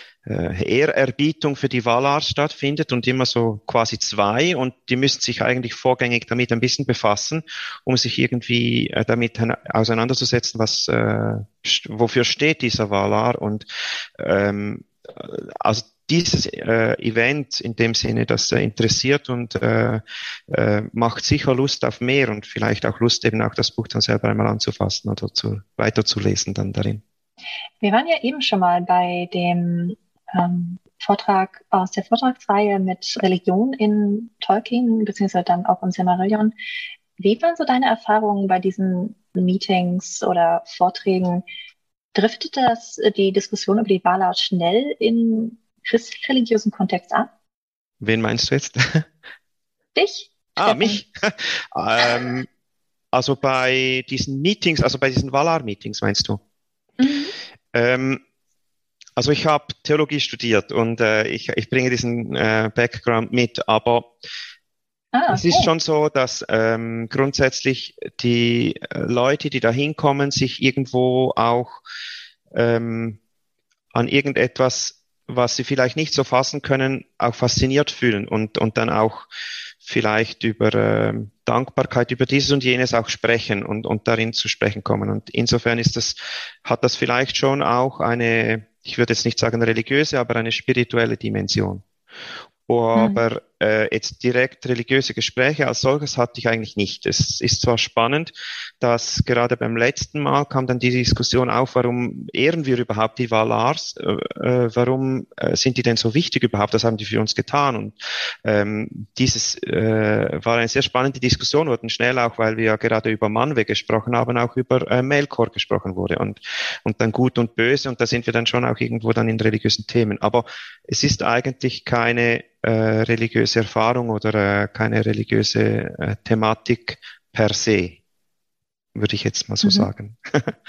Ehrerbietung für die Valar stattfindet und immer so quasi zwei und die müssen sich eigentlich vorgängig damit ein bisschen befassen, um sich irgendwie äh, damit auseinanderzusetzen, was äh, wofür steht dieser Valar und ähm, also dieses äh, Event in dem Sinne, das äh, interessiert und äh, äh, macht sicher Lust auf mehr und vielleicht auch Lust, eben auch das Buch dann selber einmal anzufassen oder zu, weiterzulesen dann darin. Wir waren ja eben schon mal bei dem ähm, Vortrag aus der Vortragsreihe mit Religion in Tolkien, beziehungsweise dann auch im Silmarillion. Wie waren so deine Erfahrungen bei diesen Meetings oder Vorträgen? Driftete das die Diskussion über die Valar schnell in christlich-religiösen Kontext ab? Wen meinst du jetzt? Dich? Ah, Stefan. mich? ähm, also bei diesen Meetings, also bei diesen Valar-Meetings meinst du? Mhm. Ähm, also ich habe Theologie studiert und äh, ich, ich bringe diesen äh, Background mit, aber Ah, es okay. ist schon so, dass ähm, grundsätzlich die äh, Leute, die da hinkommen, sich irgendwo auch ähm, an irgendetwas, was sie vielleicht nicht so fassen können, auch fasziniert fühlen und, und dann auch vielleicht über äh, Dankbarkeit, über dieses und jenes auch sprechen und, und darin zu sprechen kommen. Und insofern ist das, hat das vielleicht schon auch eine, ich würde jetzt nicht sagen religiöse, aber eine spirituelle Dimension. Aber mhm. äh, jetzt direkt religiöse Gespräche als solches hatte ich eigentlich nicht. Es ist zwar spannend, dass gerade beim letzten Mal kam dann die Diskussion auf, warum ehren wir überhaupt die Valars? Äh, äh, warum äh, sind die denn so wichtig überhaupt? Das haben die für uns getan. Und ähm, dieses äh, war eine sehr spannende Diskussion, wurden schnell auch, weil wir ja gerade über Manwe gesprochen haben, auch über äh, Melkor gesprochen wurde und und dann Gut und Böse. Und da sind wir dann schon auch irgendwo dann in religiösen Themen. Aber es ist eigentlich keine Äh, religiöse Erfahrung oder äh, keine religiöse äh, Thematik per se, würde ich jetzt mal so mhm. sagen.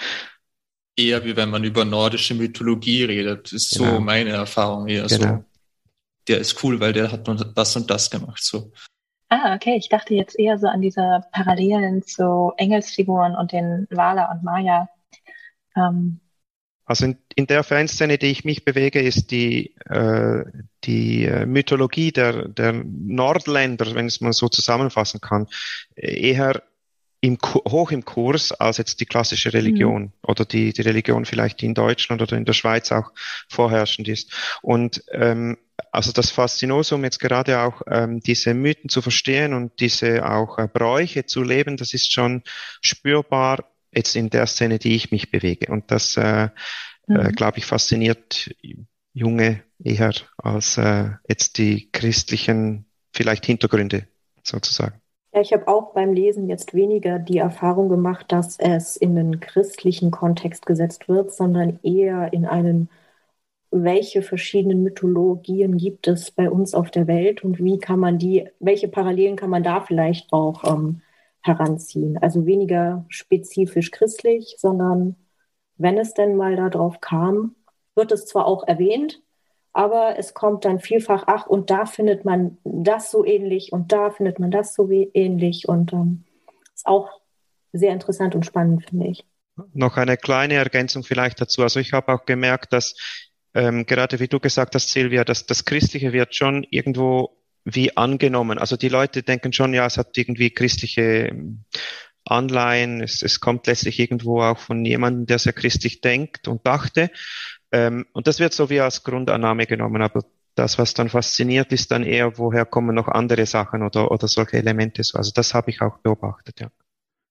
Eher wie wenn man über nordische Mythologie redet, das ist genau. So meine Erfahrung eher genau. So. Der ist cool, weil der hat das und das gemacht, so. Ah, okay, ich dachte jetzt eher so an diese Parallelen zu Engelsfiguren und den Valar und Maya. Ähm, Also in, in der Fanszene, die ich mich bewege, ist die äh, die äh, Mythologie der der Nordländer, wenn es man so zusammenfassen kann, eher im hoch im Kurs als jetzt die klassische Religion mhm. oder die die Religion vielleicht, die in Deutschland oder in der Schweiz auch vorherrschend ist. Und ähm, also das Faszinosum jetzt gerade auch ähm, diese Mythen zu verstehen und diese auch äh, Bräuche zu leben, das ist schon spürbar jetzt in der Szene, die ich mich bewege. Und das, äh, mhm. äh, glaube ich, fasziniert Junge eher als äh, jetzt die christlichen vielleicht Hintergründe sozusagen. Ja, ich habe auch beim Lesen jetzt weniger die Erfahrung gemacht, dass es in einen christlichen Kontext gesetzt wird, sondern eher in einen welche verschiedenen Mythologien gibt es bei uns auf der Welt und wie kann man die, welche Parallelen kann man da vielleicht auch ähm, heranziehen. Also weniger spezifisch christlich, sondern wenn es denn mal darauf kam, wird es zwar auch erwähnt, aber es kommt dann vielfach, ach, und da findet man das so ähnlich und da findet man das so ähnlich und ähm, ist auch sehr interessant und spannend, finde ich. Noch eine kleine Ergänzung vielleicht dazu. Also ich habe auch gemerkt, dass ähm, gerade wie du gesagt hast, Silvia, dass das Christliche wird schon irgendwo wie angenommen. Also die Leute denken schon, ja, es hat irgendwie christliche Anleihen, es, es kommt letztlich irgendwo auch von jemandem, der sehr christlich denkt und dachte. Ähm, und das wird so wie als Grundannahme genommen, aber das, was dann fasziniert, ist dann eher, woher kommen noch andere Sachen oder, oder solche Elemente. Also das habe ich auch beobachtet, ja.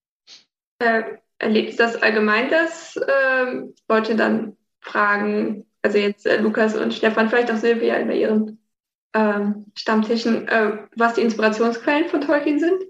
Äh, erlebt das allgemein, dass äh, Leute dann fragen, also jetzt äh, Lukas und Stefan, vielleicht auch Silvia bei ihren ähm, Stammtischen, äh, was die Inspirationsquellen von Tolkien sind?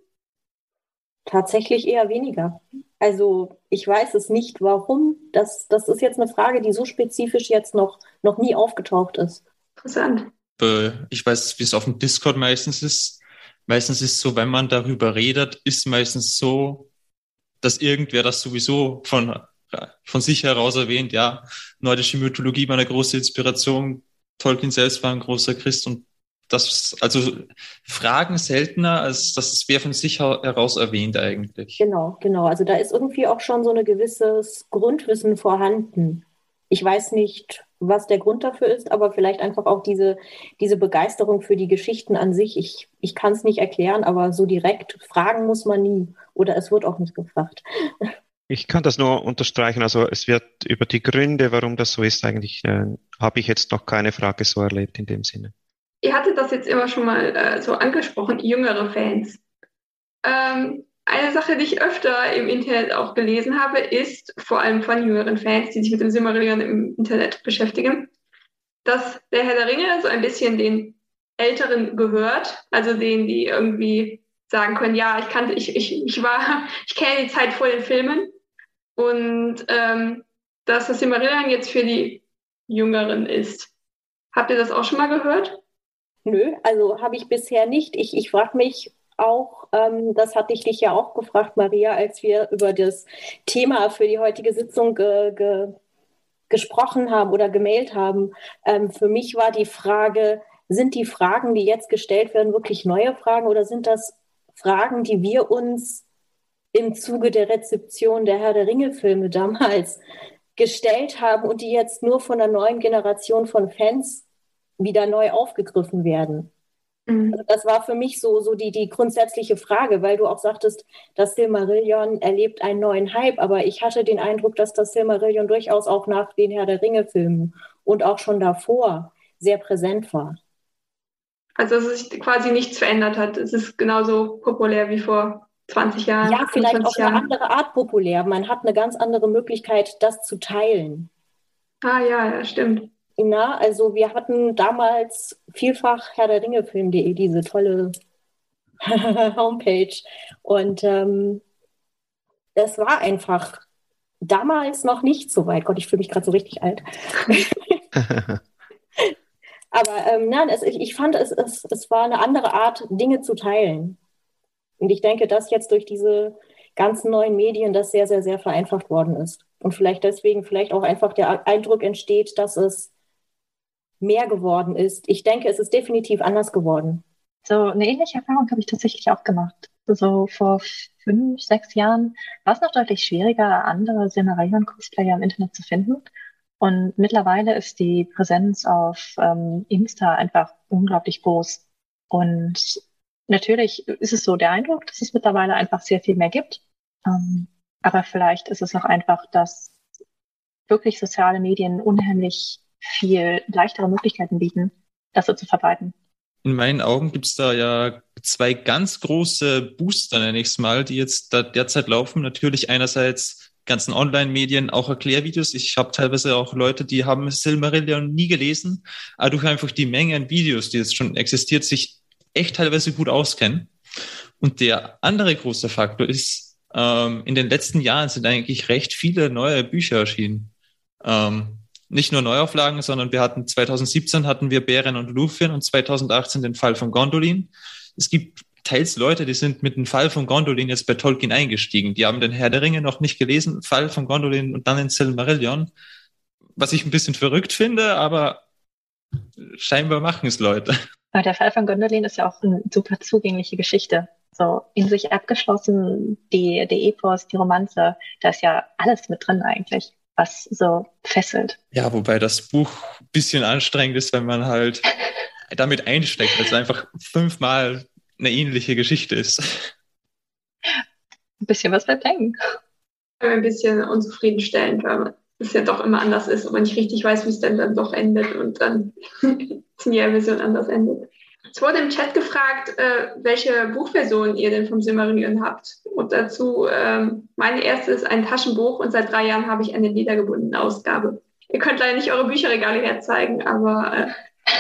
Tatsächlich eher weniger. Also ich weiß es nicht, warum. Das, das ist jetzt eine Frage, die so spezifisch jetzt noch, noch nie aufgetaucht ist. Interessant. Ich weiß, wie es auf dem Discord meistens ist. Meistens ist es so, wenn man darüber redet, ist meistens so, dass irgendwer das sowieso von, von sich heraus erwähnt, ja, nordische Mythologie war eine große Inspiration, Tolkien selbst war ein großer Christ und das, also Fragen seltener, als dass es wer von sich heraus erwähnt eigentlich. Genau, genau. Also da ist irgendwie auch schon so ein gewisses Grundwissen vorhanden. Ich weiß nicht, was der Grund dafür ist, aber vielleicht einfach auch diese, diese Begeisterung für die Geschichten an sich. Ich, ich kann es nicht erklären, aber so direkt fragen muss man nie. Oder es wird auch nicht gefragt. Ich kann das nur unterstreichen. Also es wird über die Gründe, warum das so ist, eigentlich äh, habe ich jetzt noch keine Frage so erlebt in dem Sinne. Ihr hattet das jetzt immer schon mal äh, so angesprochen, jüngere Fans. Ähm, eine Sache, die ich öfter im Internet auch gelesen habe, ist, vor allem von jüngeren Fans, die sich mit dem Silmarillion im Internet beschäftigen, dass der Herr der Ringe so ein bisschen den Älteren gehört, also denen, die irgendwie sagen können, ja, ich kannte, ich, ich, ich war, ich kenne die Zeit vor den Filmen und ähm, dass das Silmarillion jetzt für die Jüngeren ist. Habt ihr das auch schon mal gehört? Nö, also habe ich bisher nicht. Ich, ich frage mich auch, ähm, das hatte ich dich ja auch gefragt, Maria, als wir über das Thema für die heutige Sitzung ge, ge, gesprochen haben oder gemailt haben. Ähm, für mich war die Frage, sind die Fragen, die jetzt gestellt werden, wirklich neue Fragen oder sind das Fragen, die wir uns im Zuge der Rezeption der Herr der Ringe-Filme damals gestellt haben und die jetzt nur von einer neuen Generation von Fans wieder neu aufgegriffen werden? Mhm. Also das war für mich so, so die, die grundsätzliche Frage, weil du auch sagtest, das Silmarillion erlebt einen neuen Hype, aber ich hatte den Eindruck, dass das Silmarillion durchaus auch nach den Herr der Ringe-Filmen und auch schon davor sehr präsent war. Also dass es sich quasi nichts verändert hat. Es ist genauso populär wie vor zwanzig Jahren. Ja, vielleicht auf Jahren. eine andere Art populär. Man hat eine ganz andere Möglichkeit, das zu teilen. Ah ja, ja, stimmt. Na, also wir hatten damals vielfach Herr der Ringe-Film punkt de, diese tolle Homepage. Und ähm, das war einfach damals noch nicht so weit. Gott, ich fühle mich gerade so richtig alt. Aber ähm, nein, es, ich, ich fand, es, es, es war eine andere Art, Dinge zu teilen. Und ich denke, dass jetzt durch diese ganzen neuen Medien das sehr, sehr, sehr vereinfacht worden ist. Und vielleicht deswegen vielleicht auch einfach der Eindruck entsteht, dass es mehr geworden ist. Ich denke, es ist definitiv anders geworden. So eine ähnliche Erfahrung habe ich tatsächlich auch gemacht. So vor fünf, sechs Jahren war es noch deutlich schwieriger, andere Silmarillion-Cosplayer im Internet zu finden. Und mittlerweile ist die Präsenz auf ähm, Insta einfach unglaublich groß. Und natürlich ist es so der Eindruck, dass es mittlerweile einfach sehr viel mehr gibt. Ähm, aber vielleicht ist es auch einfach, dass wirklich soziale Medien unheimlich viel leichtere Möglichkeiten bieten, das so zu verbreiten. In meinen Augen gibt es da ja zwei ganz große Booster, nenne ich es mal, die jetzt da derzeit laufen. Natürlich einerseits ganzen Online-Medien, auch Erklärvideos. Ich habe teilweise auch Leute, die haben Silmarillion nie gelesen, aber durch einfach die Menge an Videos, die jetzt schon existiert, sich echt teilweise gut auskennen. Und der andere große Faktor ist, ähm, in den letzten Jahren sind eigentlich recht viele neue Bücher erschienen. Ähm, nicht nur Neuauflagen, sondern wir hatten zwanzig siebzehn hatten wir Beren und Lúthien und zwanzig achtzehn den Fall von Gondolin. Es gibt teils Leute, die sind mit dem Fall von Gondolin jetzt bei Tolkien eingestiegen. Die haben den Herr der Ringe noch nicht gelesen, Fall von Gondolin und dann den Silmarillion. Was ich ein bisschen verrückt finde, aber scheinbar machen es Leute. Aber der Fall von Gondolin ist ja auch eine super zugängliche Geschichte. So in sich abgeschlossen, die, die Epos, die Romanze, da ist ja alles mit drin eigentlich, was so fesselt. Ja, wobei das Buch ein bisschen anstrengend ist, wenn man halt damit einsteckt, weil es einfach fünfmal eine ähnliche Geschichte ist. Ein bisschen was bleibt hängen. Ein bisschen unzufriedenstellend, weil es ja doch immer anders ist und man nicht richtig weiß, wie es denn dann doch endet und dann in jeder Version anders endet. Es wurde im Chat gefragt, äh, welche Buchversion ihr denn vom Silmarillion habt. Und dazu, ähm, meine erste ist ein Taschenbuch und seit drei Jahren habe ich eine ledergebundene Ausgabe. Ihr könnt leider nicht eure Bücherregale herzeigen, aber... Äh,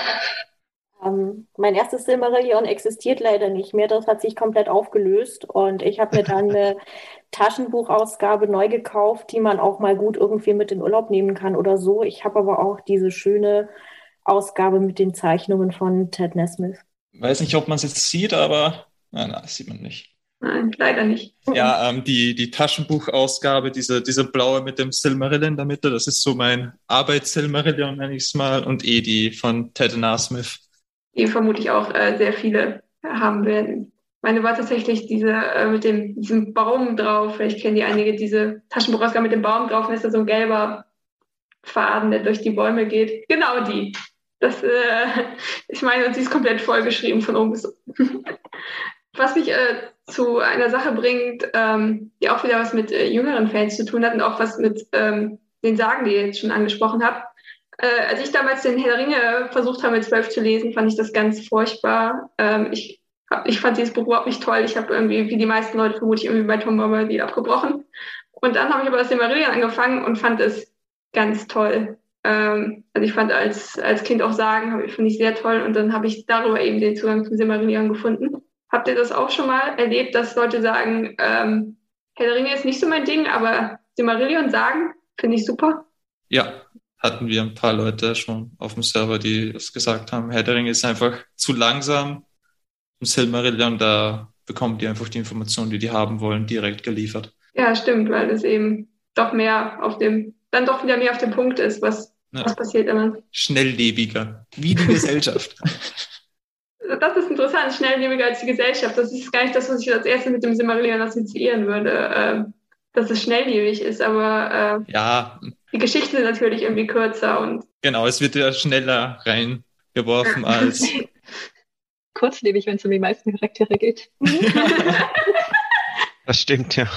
Ähm, mein erstes Silmarillion existiert leider nicht mehr. Das hat sich komplett aufgelöst und ich habe mir dann eine Taschenbuchausgabe neu gekauft, die man auch mal gut irgendwie mit in Urlaub nehmen kann oder so. Ich habe aber auch diese schöne Ausgabe mit den Zeichnungen von Ted Nesmith. Weiß nicht, ob man es jetzt sieht, aber nein, nein, das sieht man nicht. Nein, leider nicht. Ja, ähm, die, die Taschenbuchausgabe, diese, diese blaue mit dem Silmarillion in der Mitte, das ist so mein Arbeits-Silmarillion, nenne ich es mal, und eh die von Ted Nasmith. Die vermutlich auch äh, sehr viele haben werden. Meine war tatsächlich diese äh, mit dem diesem Baum drauf. Vielleicht kennen die einige diese Taschenbuchausgabe mit dem Baum drauf. Und ist da so ein gelber Faden, der durch die Bäume geht. Genau die. Das, äh, ich meine, und sie ist komplett vollgeschrieben von oben bis unten. Was mich äh, zu einer Sache bringt, ähm, die auch wieder was mit äh, jüngeren Fans zu tun hat und auch was mit ähm, den Sagen, die ihr jetzt schon angesprochen habt. Äh, als ich damals den Herr der Ringe versucht habe, mit zwölf zu lesen, fand ich das ganz furchtbar. Ähm, ich, hab, ich fand dieses Buch überhaupt nicht toll. Ich habe irgendwie, wie die meisten Leute, vermutlich irgendwie bei Tom Bombadil abgebrochen. Und dann habe ich aber das Silmarillion angefangen und fand es ganz toll. Ähm, also ich fand als, als Kind auch Sagen, hab, fand ich sehr toll. Und dann habe ich darüber eben den Zugang zum Silmarillion gefunden. Habt ihr das auch schon mal erlebt, dass Leute sagen, ähm, Herr der Ringe ist nicht so mein Ding, aber Silmarillion sagen, finde ich super? Ja. Hatten wir ein paar Leute schon auf dem Server, die das gesagt haben. Herr der Ringe ist einfach zu langsam. Im Silmarillion, da bekommen die einfach die Informationen, die die haben wollen, direkt geliefert. Ja, stimmt, weil es eben doch mehr auf dem, dann doch wieder mehr auf dem Punkt ist, was, ja. was passiert immer. Schnelllebiger, wie die Gesellschaft. Das ist interessant, schnelllebiger als die Gesellschaft. Das ist gar nicht das, was ich als erstes mit dem Silmarillion assoziieren würde, dass es schnelllebig ist, aber äh, ja. Die Geschichten sind natürlich irgendwie kürzer und. Genau, es wird ja schneller reingeworfen als. Kurzlebig, wenn es um die meisten Charaktere geht. Das stimmt, ja.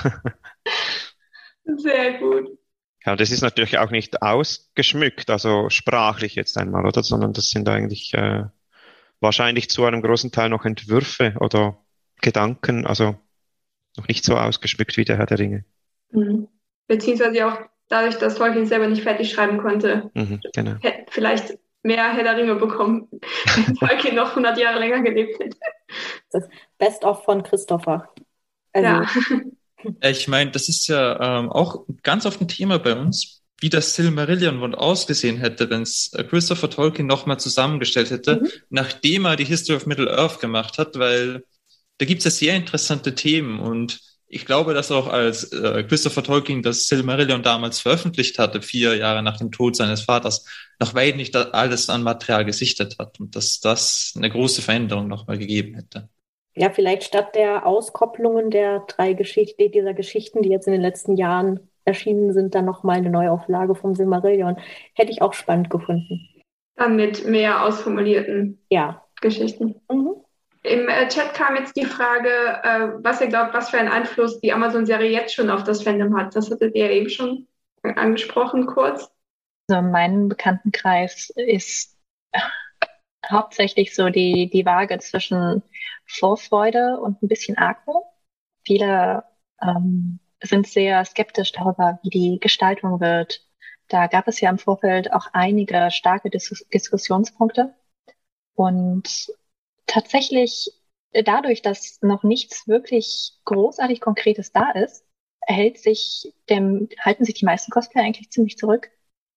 Sehr gut. Ja, das ist natürlich auch nicht ausgeschmückt, also sprachlich jetzt einmal, oder? Sondern das sind eigentlich äh, wahrscheinlich zu einem großen Teil noch Entwürfe oder Gedanken, also noch nicht so ausgeschmückt wie der Herr der Ringe. Mhm. Beziehungsweise auch dadurch, dass Tolkien selber nicht fertig schreiben konnte, mhm, genau. hätte vielleicht mehr Herr der Ringe bekommen, wenn Tolkien noch hundert Jahre länger gelebt hätte. Das Best-of von Christopher. Also, ja. Ich meine, das ist ja ähm, auch ganz oft ein Thema bei uns, wie das Silmarillion wohl ausgesehen hätte, wenn es Christopher Tolkien nochmal zusammengestellt hätte, mhm. nachdem er die History of Middle-earth gemacht hat, weil da gibt es ja sehr interessante Themen und ich glaube, dass auch als äh, Christopher Tolkien das Silmarillion damals veröffentlicht hatte, vier Jahre nach dem Tod seines Vaters, noch weit nicht alles an Material gesichtet hat und dass das eine große Veränderung nochmal gegeben hätte. Ja, vielleicht statt der Auskopplungen der drei Geschichten, dieser Geschichten, die jetzt in den letzten Jahren erschienen sind, dann nochmal eine Neuauflage vom Silmarillion. Hätte ich auch spannend gefunden. Dann mit mehr ausformulierten ja. Geschichten. Mhm. Im äh, Chat kam jetzt die Frage, äh, was ihr glaubt, was für einen Einfluss die Amazon-Serie jetzt schon auf das Fandom hat. Das hattet ihr eben schon angesprochen, kurz. Also mein Bekanntenkreis ist hauptsächlich so die, die Waage zwischen Vorfreude und ein bisschen Argwohn. Viele ähm, sind sehr skeptisch darüber, wie die Gestaltung wird. Da gab es ja im Vorfeld auch einige starke Dis- Diskussionspunkte. Und tatsächlich dadurch, dass noch nichts wirklich großartig Konkretes da ist, hält sich dem, halten sich die meisten Cosplayer eigentlich ziemlich zurück.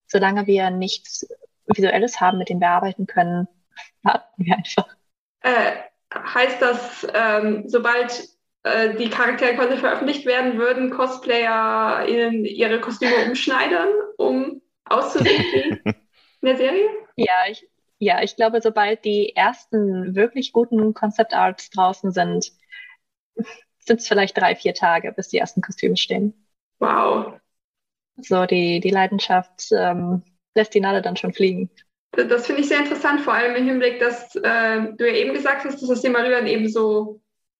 solange wir nichts Visuelles haben, mit dem wir arbeiten können, warten wir einfach. Äh, heißt das, ähm, sobald äh, die Charaktere quasi veröffentlicht werden, würden Cosplayer in ihre Kostüme umschneidern, um auszusehen wie in der Serie? Ja, ich, ja, ich glaube, sobald die ersten wirklich guten Concept Arts draußen sind, sind es vielleicht drei, vier Tage, bis die ersten Kostüme stehen. Wow. So, die, die Leidenschaft ähm, lässt die Nadel dann schon fliegen. Das, das finde ich sehr interessant, vor allem im Hinblick, dass äh, du ja eben gesagt hast, dass das Silmarillion eben so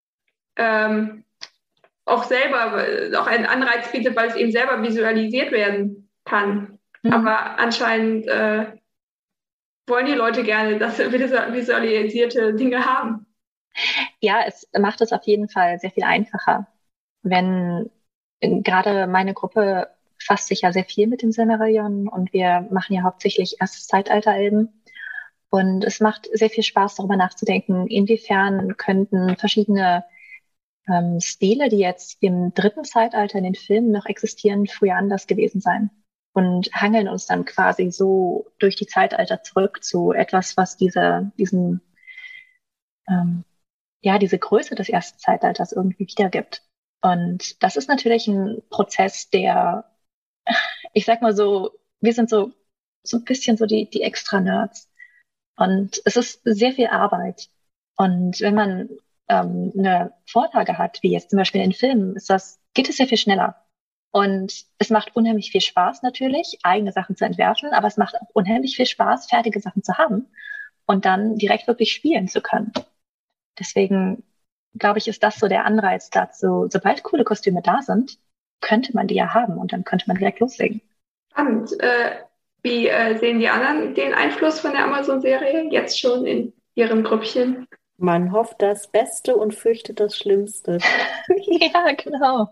ähm, auch selber, auch einen Anreiz bietet, weil es eben selber visualisiert werden kann. Mhm. Aber anscheinend äh, wollen die Leute gerne, dass wir visualisierte Dinge haben. Ja, es macht es auf jeden Fall sehr viel einfacher. Wenn gerade meine Gruppe befasst sich ja sehr viel mit dem Silmarillion und wir machen ja hauptsächlich erstes Zeitalter-Alben. Und es macht sehr viel Spaß, darüber nachzudenken, inwiefern könnten verschiedene ähm, Stile, die jetzt im dritten Zeitalter in den Filmen noch existieren, früher anders gewesen sein. Und hangeln uns dann quasi so durch die Zeitalter zurück zu etwas, was diese, diesen, ähm, ja, diese Größe des ersten Zeitalters irgendwie wiedergibt. Und das ist natürlich ein Prozess, der, ich sag mal so, wir sind so, so ein bisschen so die, die Extra-Nerds. Und es ist sehr viel Arbeit. Und wenn man ähm, eine Vorlage hat, wie jetzt zum Beispiel in Filmen, ist das, geht es sehr viel schneller. Und es macht unheimlich viel Spaß natürlich, eigene Sachen zu entwerfen, aber es macht auch unheimlich viel Spaß, fertige Sachen zu haben und dann direkt wirklich spielen zu können. Deswegen glaube ich, ist das so der Anreiz dazu, sobald coole Kostüme da sind, könnte man die ja haben und dann könnte man direkt loslegen. Spannend. Äh, wie äh, sehen die anderen den Einfluss von der Amazon-Serie jetzt schon in ihrem Grüppchen? Man hofft das Beste und fürchtet das Schlimmste. Ja, genau.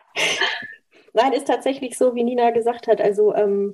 Nein, ist tatsächlich so, wie Nina gesagt hat. Also ähm,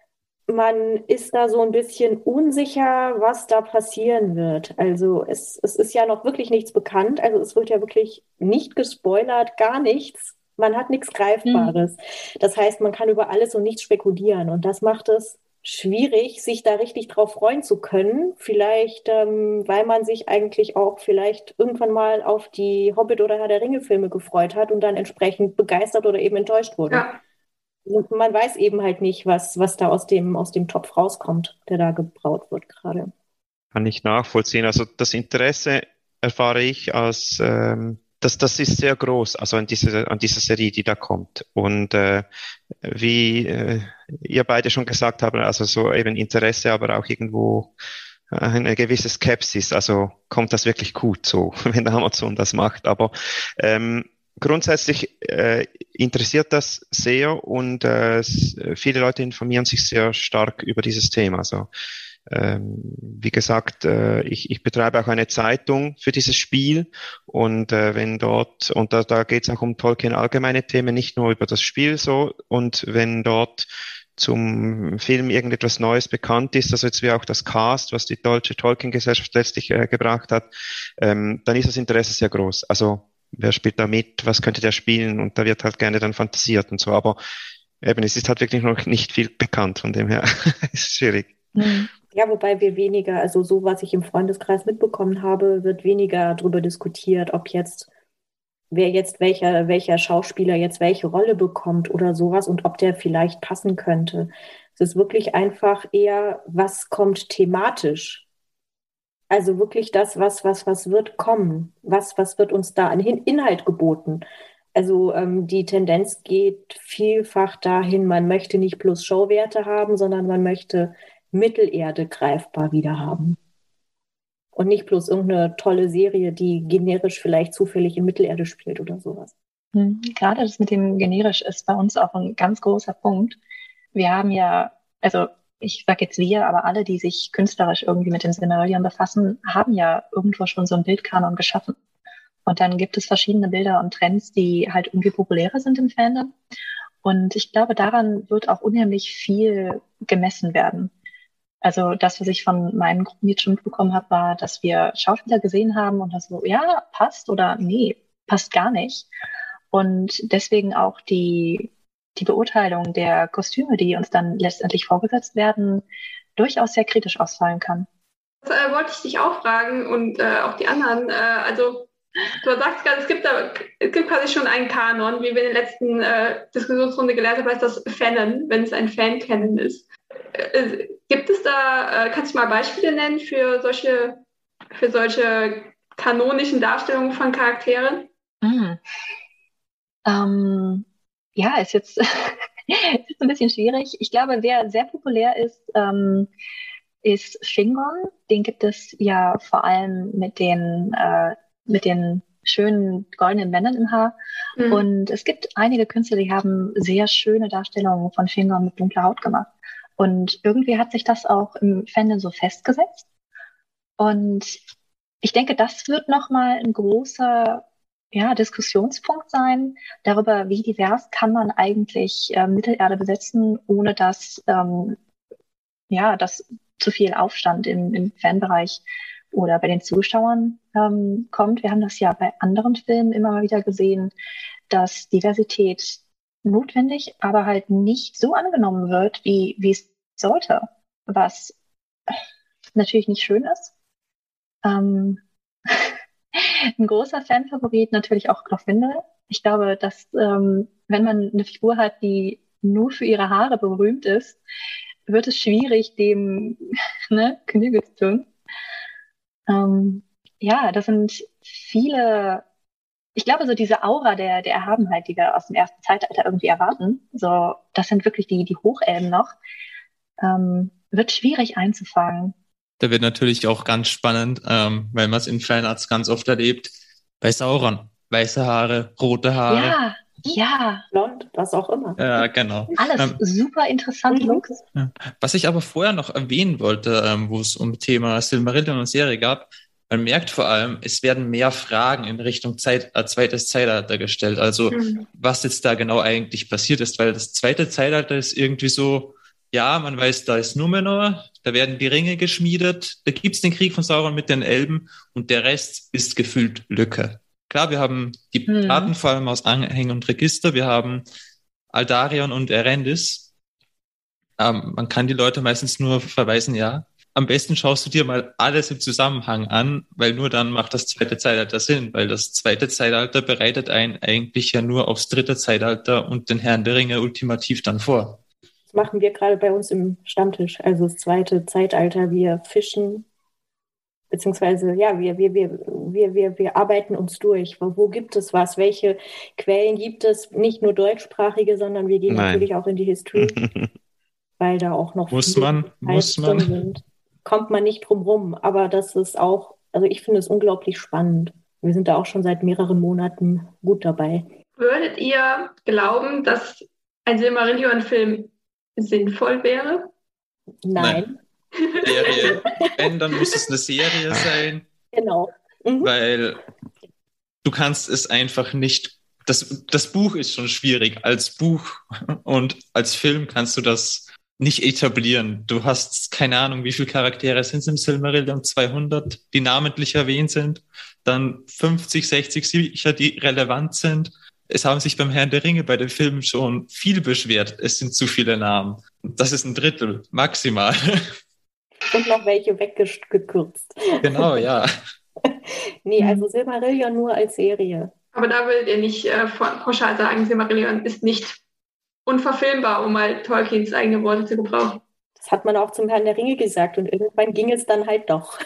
man ist da so ein bisschen unsicher, was da passieren wird. Also es, es ist ja noch wirklich nichts bekannt. Also es wird ja wirklich nicht gespoilert, gar nichts. Man hat nichts Greifbares. Mhm. Das heißt, man kann über alles und nichts spekulieren. Und das macht es schwierig, sich da richtig drauf freuen zu können. Vielleicht, ähm, weil man sich eigentlich auch vielleicht irgendwann mal auf die Hobbit- oder Herr der Ringe-Filme gefreut hat und dann entsprechend begeistert oder eben enttäuscht wurde. Ja. Man weiß eben halt nicht, was, was da aus dem, aus dem Topf rauskommt, der da gebraut wird gerade. Kann ich nachvollziehen. Also das Interesse erfahre ich als, ähm, das, das ist sehr groß, also an dieser, an dieser Serie, die da kommt. Und äh, wie äh, ihr beide schon gesagt habt, also so eben Interesse, aber auch irgendwo eine gewisse Skepsis. Also kommt das wirklich gut so, wenn der Amazon das macht. Aber ähm, grundsätzlich äh, interessiert das sehr und äh, viele Leute informieren sich sehr stark über dieses Thema. Also ähm, wie gesagt, äh, ich, ich betreibe auch eine Zeitung für dieses Spiel und äh, wenn dort, und da, da geht es auch um Tolkien allgemeine Themen, nicht nur über das Spiel so, und wenn dort zum Film irgendetwas Neues bekannt ist, also jetzt wie auch das Cast, was die Deutsche Tolkien-Gesellschaft letztlich äh, gebracht hat, ähm, dann ist das Interesse sehr groß. Also wer spielt da mit, was könnte der spielen, und da wird halt gerne dann fantasiert und so, aber eben, es ist halt wirklich noch nicht viel bekannt, von dem her ist es schwierig. Ja, wobei wir weniger, also so, was ich im Freundeskreis mitbekommen habe, wird weniger darüber diskutiert, ob jetzt, wer jetzt welcher, welcher Schauspieler jetzt welche Rolle bekommt oder sowas und ob der vielleicht passen könnte. Es ist wirklich einfach eher, was kommt thematisch. Also wirklich das, was, was, was wird kommen? Was, was wird uns da an Inhalt geboten? Also ähm, die Tendenz geht vielfach dahin, man möchte nicht bloß Showwerte haben, sondern man möchte Mittelerde greifbar wieder haben. Und nicht bloß irgendeine tolle Serie, die generisch vielleicht zufällig in Mittelerde spielt oder sowas. Hm, gerade das mit dem generisch ist bei uns auch ein ganz großer Punkt. Wir haben ja, also ich sage jetzt wir, aber alle, die sich künstlerisch irgendwie mit dem Silmarillion befassen, haben ja irgendwo schon so ein Bildkanon geschaffen. Und dann gibt es verschiedene Bilder und Trends, die halt irgendwie populärer sind im Fandom. Und ich glaube, daran wird auch unheimlich viel gemessen werden. Also das, was ich von meinen Gruppen jetzt schon mitbekommen habe, war, dass wir Schauspieler gesehen haben und das so, ja, passt oder nee, passt gar nicht. Und deswegen auch die die Beurteilung der Kostüme, die uns dann letztendlich vorgesetzt werden, durchaus sehr kritisch ausfallen kann. Das äh, wollte ich dich auch fragen und äh, auch die anderen. Äh, also du sagst gerade, es gibt, da, es gibt quasi schon einen Kanon, wie wir in der letzten äh, Diskussionsrunde gelernt haben, heißt das Fanon, wenn es ein Fan-Canon ist. Äh, gibt es da, äh, kannst du mal Beispiele nennen für solche, für solche kanonischen Darstellungen von Charakteren? Mhm. Ähm, ja, ist jetzt, ist jetzt ein bisschen schwierig. Ich glaube, wer sehr populär ist, ähm, ist Fingon. Den gibt es ja vor allem mit den, äh, mit den schönen goldenen Bändern im Haar. Mhm. Und es gibt einige Künstler, die haben sehr schöne Darstellungen von Fingon mit dunkler Haut gemacht. Und irgendwie hat sich das auch im Fandom so festgesetzt. Und ich denke, das wird nochmal ein großer ja, Diskussionspunkt sein darüber, wie divers kann man eigentlich äh, Mittelerde besetzen, ohne dass ähm, ja, dass zu viel Aufstand im, im Fanbereich oder bei den Zuschauern ähm, kommt. Wir haben das ja bei anderen Filmen immer mal wieder gesehen, dass Diversität notwendig, aber halt nicht so angenommen wird, wie wie es sollte, was natürlich nicht schön ist. Ähm, ein großer Fanfavorit natürlich auch Glorfindel. Ich glaube, dass ähm, wenn man eine Figur hat, die nur für ihre Haare berühmt ist, wird es schwierig, dem ne, Genüge zu tun. Ähm, ja, das sind viele, ich glaube, so diese Aura der, der Erhabenheit, die wir aus dem ersten Zeitalter irgendwie erwarten, so, das sind wirklich die, die Hochelben noch, ähm, wird schwierig einzufangen. Da wird natürlich auch ganz spannend, ähm, weil man es in Fanarts ganz oft erlebt, bei Sauron. Weiße Haare, rote Haare. Ja, ja. Blond, was auch immer. Ja, genau. Alles ähm, super interessante Looks. Ja. Was ich aber vorher noch erwähnen wollte, ähm, wo es um Thema Silmarillion und Serie gab, man merkt vor allem, es werden mehr Fragen in Richtung Zeit, äh, zweites Zeitalter gestellt. Also mhm. was jetzt da genau eigentlich passiert ist, weil das zweite Zeitalter ist irgendwie so, ja, man weiß, da ist Numenor, da werden die Ringe geschmiedet, da gibt's den Krieg von Sauron mit den Elben und der Rest ist gefüllt Lücke. Klar, wir haben die hm. Daten vor allem aus Anhängen und Register, wir haben Aldarion und Erendis. Ähm, man kann die Leute meistens nur verweisen, ja, am besten schaust du dir mal alles im Zusammenhang an, weil nur dann macht das zweite Zeitalter Sinn, weil das zweite Zeitalter bereitet einen eigentlich ja nur aufs dritte Zeitalter und den Herrn der Ringe ultimativ dann vor. Das machen wir gerade bei uns im Stammtisch, also das zweite Zeitalter. Wir fischen, beziehungsweise, ja, wir, wir, wir, wir, wir, wir arbeiten uns durch. Wo, wo gibt es was? Welche Quellen gibt es? Nicht nur deutschsprachige, sondern wir gehen Nein. natürlich auch in die History, weil da auch noch muss man, muss man. sind. Kommt man nicht drum rum, aber das ist auch, also ich finde es unglaublich spannend. Wir sind da auch schon seit mehreren Monaten gut dabei. Würdet ihr glauben, dass ein Silmarillion-Film sinnvoll wäre? Nein. Nein. Serie. Wenn, dann muss es eine Serie sein. Genau. Mhm. Weil du kannst es einfach nicht, das, das Buch ist schon schwierig. Als Buch und als Film kannst du das nicht etablieren. Du hast keine Ahnung, wie viele Charaktere sind es im Silmarillion? zweihundert, die namentlich erwähnt sind. Dann fünfzig, sechzig sicher, die relevant sind. Es haben sich beim Herrn der Ringe bei den Filmen schon viel beschwert. Es sind zu viele Namen. Das ist ein Drittel, maximal. Und noch welche weggekürzt. Genau, ja. Nee, also Silmarillion nur als Serie. Aber da würdet ihr nicht äh, pauschal sagen, Silmarillion ist nicht unverfilmbar, um mal Tolkiens eigene Worte zu gebrauchen. Das hat man auch zum Herrn der Ringe gesagt und irgendwann ging es dann halt doch.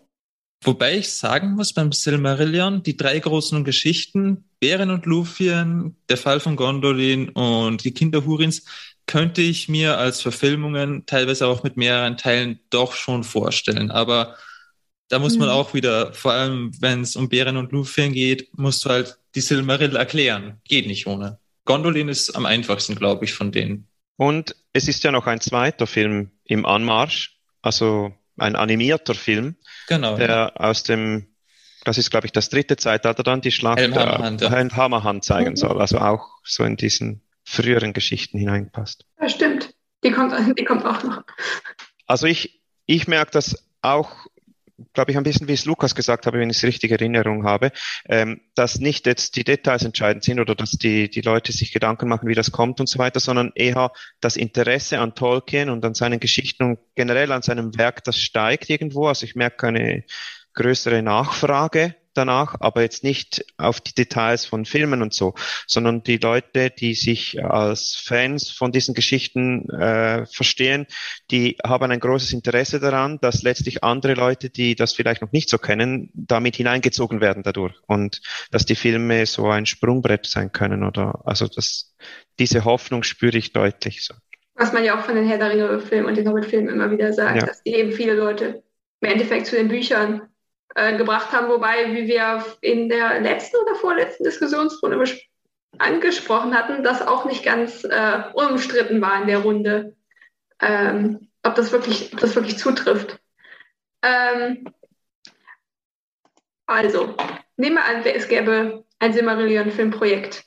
Wobei ich sagen muss, beim Silmarillion, die drei großen Geschichten, Beren und Lúthien, der Fall von Gondolin und die Kinder Húrins, könnte ich mir als Verfilmungen, teilweise auch mit mehreren Teilen, doch schon vorstellen. Aber da muss man mhm. auch wieder, vor allem wenn es um Beren und Lúthien geht, musst du halt die Silmaril erklären. Geht nicht ohne. Gondolin ist am einfachsten, glaube ich, von denen. Und es ist ja noch ein zweiter Film im Anmarsch, also ein animierter Film, genau, der ja. aus dem, das ist, glaube ich, das dritte Zeitalter dann, die Schlacht der ja. Hammerhand zeigen soll, also auch so in diesen früheren Geschichten hineinpasst. Ja, stimmt. Die kommt, die kommt auch noch. Also ich, ich merke das auch glaube ich, ein bisschen, wie es Lukas gesagt habe, wenn ich es richtig in Erinnerung habe, ähm, dass nicht jetzt die Details entscheidend sind oder dass die, die Leute sich Gedanken machen, wie das kommt und so weiter, sondern eher das Interesse an Tolkien und an seinen Geschichten und generell an seinem Werk, das steigt irgendwo. Also ich merke eine größere Nachfrage danach, aber jetzt nicht auf die Details von Filmen und so, sondern die Leute, die sich als Fans von diesen Geschichten äh, verstehen, die haben ein großes Interesse daran, dass letztlich andere Leute, die das vielleicht noch nicht so kennen, damit hineingezogen werden dadurch und dass die Filme so ein Sprungbrett sein können oder also das, diese Hoffnung spüre ich deutlich so. Was man ja auch von den Herr der Ringe-Filmen und den Hobbit-Filmen immer wieder sagt, Ja. dass die eben viele Leute im Endeffekt zu den Büchern äh, gebracht haben, wobei, wie wir in der letzten oder vorletzten Diskussionsrunde bes- angesprochen hatten, das auch nicht ganz äh, unumstritten war in der Runde, ähm, ob das wirklich, ob das wirklich zutrifft. Ähm, also, nehmen wir an, es gäbe ein Silmarillion-Filmprojekt.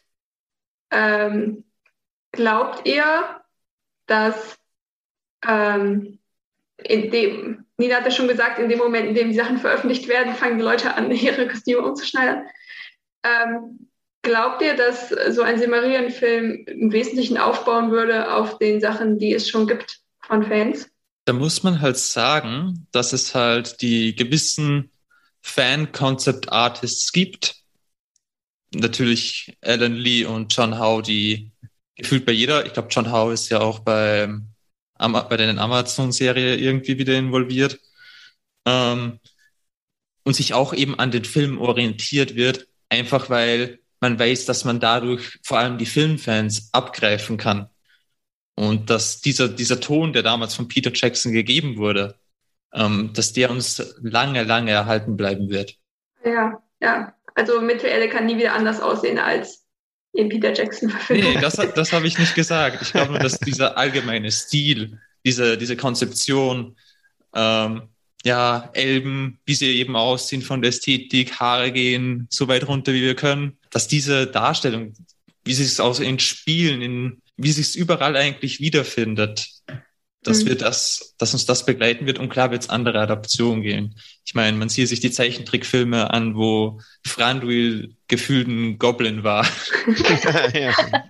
Ähm, glaubt ihr, dass ähm, in dem, Nina hat ja schon gesagt, in dem Moment, in dem die Sachen veröffentlicht werden, fangen die Leute an, ihre Kostüme umzuschneidern. Ähm, glaubt ihr, dass so ein Silmarillion-Film im Wesentlichen aufbauen würde auf den Sachen, die es schon gibt von Fans? Da muss man halt sagen, dass es halt die gewissen Fan-Concept-Artists gibt. Natürlich Alan Lee und John Howe, die gefühlt bei jeder, ich glaube John Howe ist ja auch bei, bei der Amazon-Serie irgendwie wieder involviert, ähm, und sich auch eben an den Filmen orientiert wird, einfach weil man weiß, dass man dadurch vor allem die Filmfans abgreifen kann. Und dass dieser, dieser Ton, der damals von Peter Jackson gegeben wurde, ähm, dass der uns lange, lange erhalten bleiben wird. Ja, ja. Also Mittelerde kann nie wieder anders aussehen als in Peter Jackson-Verfilmung. Nee, das, das habe ich nicht gesagt. Ich glaube nur, dass dieser allgemeine Stil, diese, diese Konzeption, ähm, ja, Elben, wie sie eben aussehen von der Ästhetik, Haare gehen so weit runter, wie wir können, dass diese Darstellung, wie sie es auch in Spielen, in, wie sich es überall eigentlich wiederfindet, dass mhm. wir das, dass uns das begleiten wird. Und klar wird es andere Adaptionen gehen. Ich meine, man sieht sich die Zeichentrickfilme an, wo Thranduil gefühlt ein Goblin war. ja.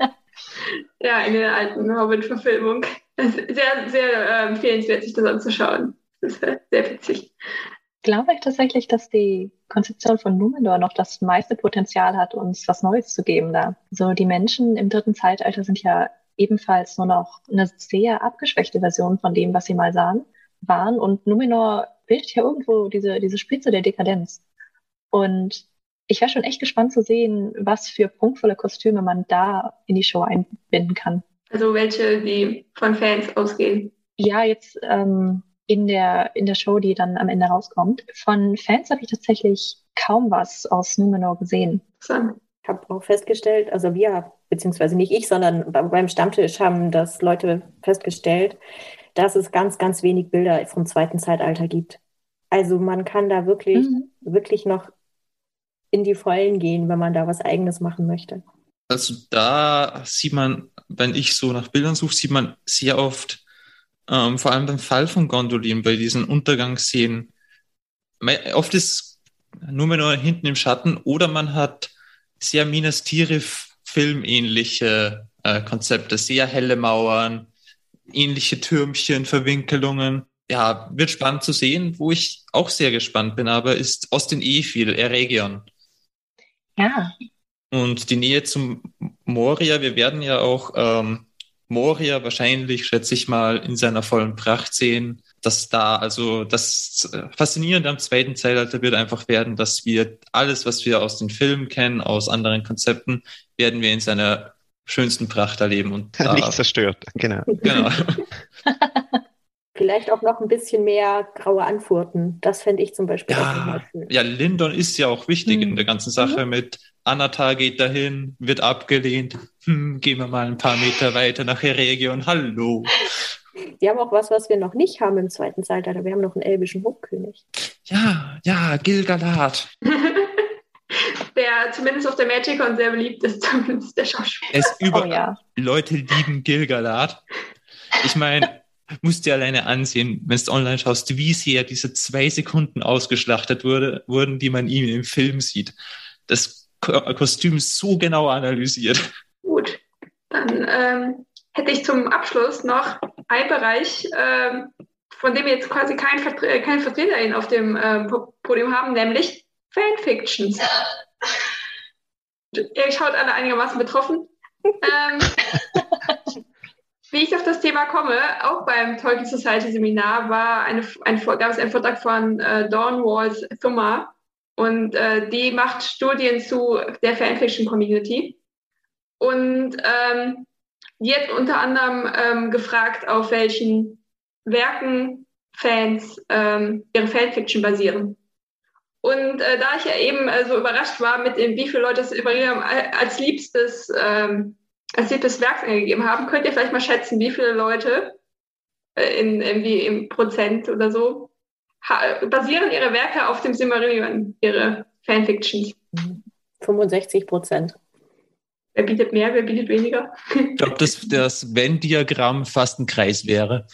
ja, in der alten Hobbit-Verfilmung. Sehr, sehr äh, empfehlenswert, sich das anzuschauen. Das ist äh, sehr witzig. Glaube ich tatsächlich, dass die Konzeption von Numenor noch das meiste Potenzial hat, uns was Neues zu geben da. So, die Menschen im dritten Zeitalter sind ja ebenfalls nur noch eine sehr abgeschwächte Version von dem, was sie mal sahen, waren. Und Numenor bildet ja irgendwo diese, diese Spitze der Dekadenz. Und ich wäre schon echt gespannt zu sehen, was für prunkvolle Kostüme man da in die Show einbinden kann. Also welche, die von Fans ausgehen? Ja, jetzt ähm, in der in der Show, die dann am Ende rauskommt. Von Fans habe ich tatsächlich kaum was aus Numenor gesehen. So. Ich habe auch festgestellt, also wir, beziehungsweise nicht ich, sondern beim Stammtisch haben das Leute festgestellt, dass es ganz, ganz wenig Bilder vom zweiten Zeitalter gibt. Also man kann da wirklich, mhm. wirklich noch in die Vollen gehen, wenn man da was Eigenes machen möchte. Also da sieht man, wenn ich so nach Bildern suche, sieht man sehr oft, ähm, vor allem beim Fall von Gondolin, bei diesen Untergangsszenen, oft ist Numenor hinten im Schatten oder man hat sehr Minas Tirith-filmähnliche äh, Konzepte, sehr helle Mauern, ähnliche Türmchen, Verwinkelungen. Ja, wird spannend zu sehen. Wo ich auch sehr gespannt bin, aber ist Ostin Ephil, Eregion. Ja. Und die Nähe zum Moria, wir werden ja auch ähm, Moria wahrscheinlich, schätze ich mal, in seiner vollen Pracht sehen. Dass da, also das Faszinierende am zweiten Zeitalter wird einfach werden, dass wir alles, was wir aus den Filmen kennen, aus anderen Konzepten, werden wir in seiner schönsten Pracht erleben. Und da, nicht zerstört, genau. genau. Vielleicht auch noch ein bisschen mehr graue Antworten. Das fände ich zum Beispiel auch nochmal Ja, schön. ja, Lindon ist ja auch wichtig Mhm. in der ganzen Sache mit Anatar geht dahin, wird abgelehnt. Hm, gehen wir mal ein paar Meter weiter nach Eregion. Hallo. Wir haben auch was, was wir noch nicht haben im zweiten Zeitalter. Wir haben noch einen elbischen Hochkönig. Ja, ja, Gil-galad. Der zumindest auf der Magicon sehr beliebt ist, zumindest der Schauspieler. Er ist über Oh ja. Leute lieben Gil-galad. Ich meine, musst dir alleine ansehen, wenn du online schaust, wie sehr diese zwei Sekunden ausgeschlachtet wurde, wurden, die man ihm im Film sieht. Das Ko- Kostüm ist so genau analysiert. Gut, dann ähm, hätte ich zum Abschluss noch einen Bereich, ähm, von dem wir jetzt quasi keinen Vertre keine Vertreterin auf dem ähm, Podium haben, nämlich Fanfictions. Ihr schaut alle einigermaßen betroffen. ähm, Wie ich auf das Thema komme, auch beim Tolkien Society Seminar war eine, ein, gab es einen Vortrag von äh, Dawn Walls Thumma und äh, die macht Studien zu der Fanfiction Community und ähm, die hat unter anderem ähm, gefragt, auf welchen Werken Fans ähm, ihre Fanfiction basieren. Und äh, da ich ja eben äh, so überrascht war, mit dem, wie viele Leute es über als liebstes ähm, als liebstes Werk angegeben haben, könnt ihr vielleicht mal schätzen, wie viele Leute äh, in irgendwie im Prozent oder so basieren ihre Werke auf dem Silmarillion, ihre Fanfictions. fünfundsechzig Prozent. Wer bietet mehr, wer bietet weniger? Ich glaube, dass das Venn-Diagramm fast ein Kreis wäre.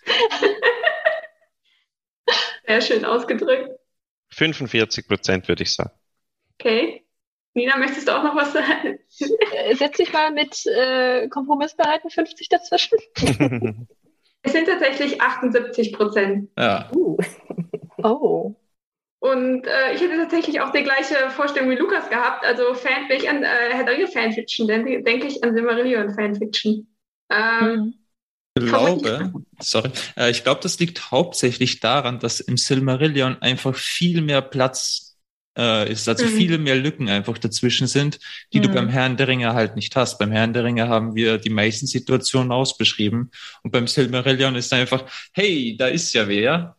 Sehr schön ausgedrückt. fünfundvierzig Prozent würde ich sagen. Okay. Nina, möchtest du auch noch was sagen? Setz dich mal mit äh, kompromissbereiten fünfzig dazwischen. Es sind tatsächlich achtundsiebzig Prozent. Ja. Uh. Oh. Und äh, ich hätte tatsächlich auch die gleiche Vorstellung wie Lukas gehabt. Also Fan, wenn ich an äh, Herr der Ringe Fanfiction denke, denke ich an Silmarillion Fanfiction. Ähm, Ich glaube, sorry, äh, ich glaube, das liegt hauptsächlich daran, dass im Silmarillion einfach viel mehr Platz äh, ist, also Mhm. viele mehr Lücken einfach dazwischen sind, die du Mhm. beim Herrn der Ringe halt nicht hast. Beim Herrn der Ringe haben wir die meisten Situationen ausbeschrieben und beim Silmarillion ist einfach, hey, da ist ja wer.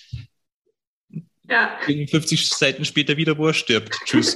Ja, fünfzig Seiten später wieder, wo er stirbt. Tschüss.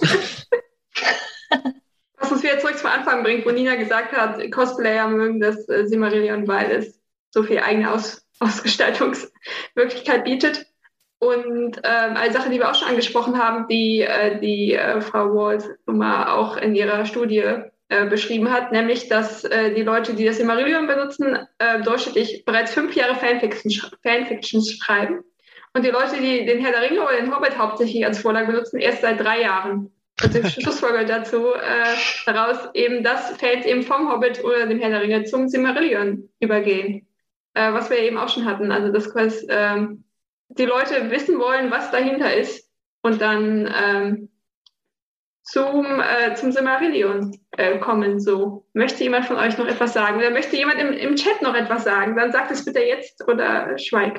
was uns wieder zurück zum Anfang bringt, wo Nina gesagt hat, Cosplayer mögen das äh, Silmarillion, weil es so viel eigene Aus Ausgestaltungsmöglichkeit bietet. Und ähm, eine Sache, die wir auch schon angesprochen haben, die äh, die äh, Frau Walls immer auch in ihrer Studie äh, beschrieben hat, nämlich, dass äh, die Leute, die das Silmarillion benutzen, äh, durchschnittlich bereits fünf Jahre Fanfiction, Fanfictions schreiben. Und die Leute, die den Herr der Ringe oder den Hobbit hauptsächlich als Vorlage benutzen, erst seit drei Jahren. Und die Schlussfolgerung dazu äh, daraus eben, dass Fans eben vom Hobbit oder dem Herr der Ringe zum Silmarillion übergehen. Äh, was wir eben auch schon hatten. Also, dass quasi ähm, die Leute wissen wollen, was dahinter ist und dann ähm, zum, äh, zum Silmarillion äh, kommen. So. Möchte jemand von euch noch etwas sagen? Oder möchte jemand im, im Chat noch etwas sagen? Dann sagt es bitte jetzt oder schweig.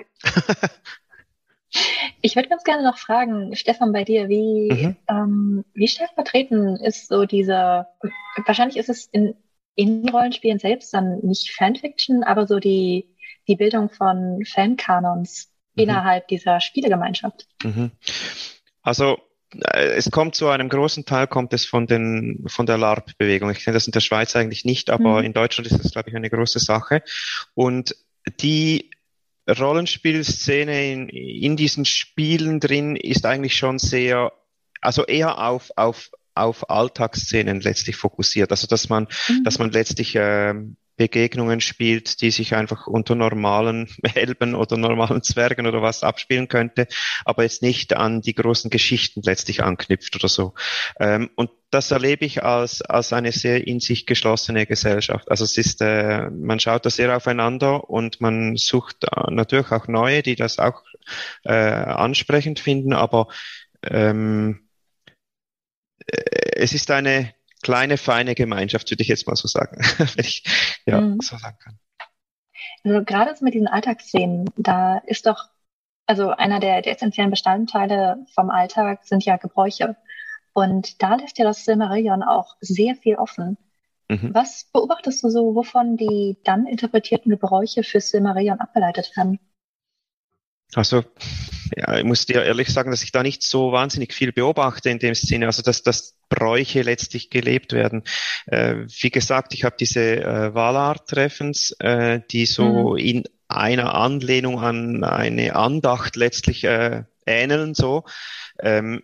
Ich würde ganz gerne noch fragen, Stefan, bei dir, wie, Mhm. ähm, wie stark vertreten ist so diese, wahrscheinlich ist es in, in Rollenspielen selbst dann nicht Fanfiction, aber so die, die Bildung von Fankanons Mhm. innerhalb dieser Spielegemeinschaft. Mhm. Also äh, es kommt zu einem großen Teil kommt es von den von der LARP-Bewegung. Ich kenne das in der Schweiz eigentlich nicht, aber Mhm. in Deutschland ist das, glaube ich, eine große Sache. Und die Rollenspielszene in, in diesen Spielen drin ist eigentlich schon sehr, also eher auf auf auf Alltagsszenen letztlich fokussiert. Also dass man Mhm. dass man letztlich ähm, Begegnungen spielt, die sich einfach unter normalen Elben oder normalen Zwergen oder was abspielen könnte, aber jetzt nicht an die großen Geschichten letztlich anknüpft oder so. Ähm, und das erlebe ich als als eine sehr in sich geschlossene Gesellschaft. Also es ist, äh, man schaut da sehr aufeinander und man sucht äh, natürlich auch neue, die das auch äh, ansprechend finden, aber ähm, äh, es ist eine kleine, feine Gemeinschaft, würde ich jetzt mal so sagen, wenn ich ja Mhm. so sagen kann. Also gerade so mit diesen Alltagsszenen, da ist doch, also einer der, der essentiellen Bestandteile vom Alltag sind ja Gebräuche. Und da lässt ja das Silmarillion auch sehr viel offen. Mhm. Was beobachtest du so, wovon die dann interpretierten Gebräuche für Silmarillion abgeleitet werden? Also, ja, ich muss dir ehrlich sagen, dass ich da nicht so wahnsinnig viel beobachte in dem Sinne, also dass, dass Bräuche letztlich gelebt werden. Äh, wie gesagt, ich habe diese äh, Valar-Treffens, äh, die so Mhm. in einer Anlehnung an eine Andacht letztlich äh, ähneln so. Ähm,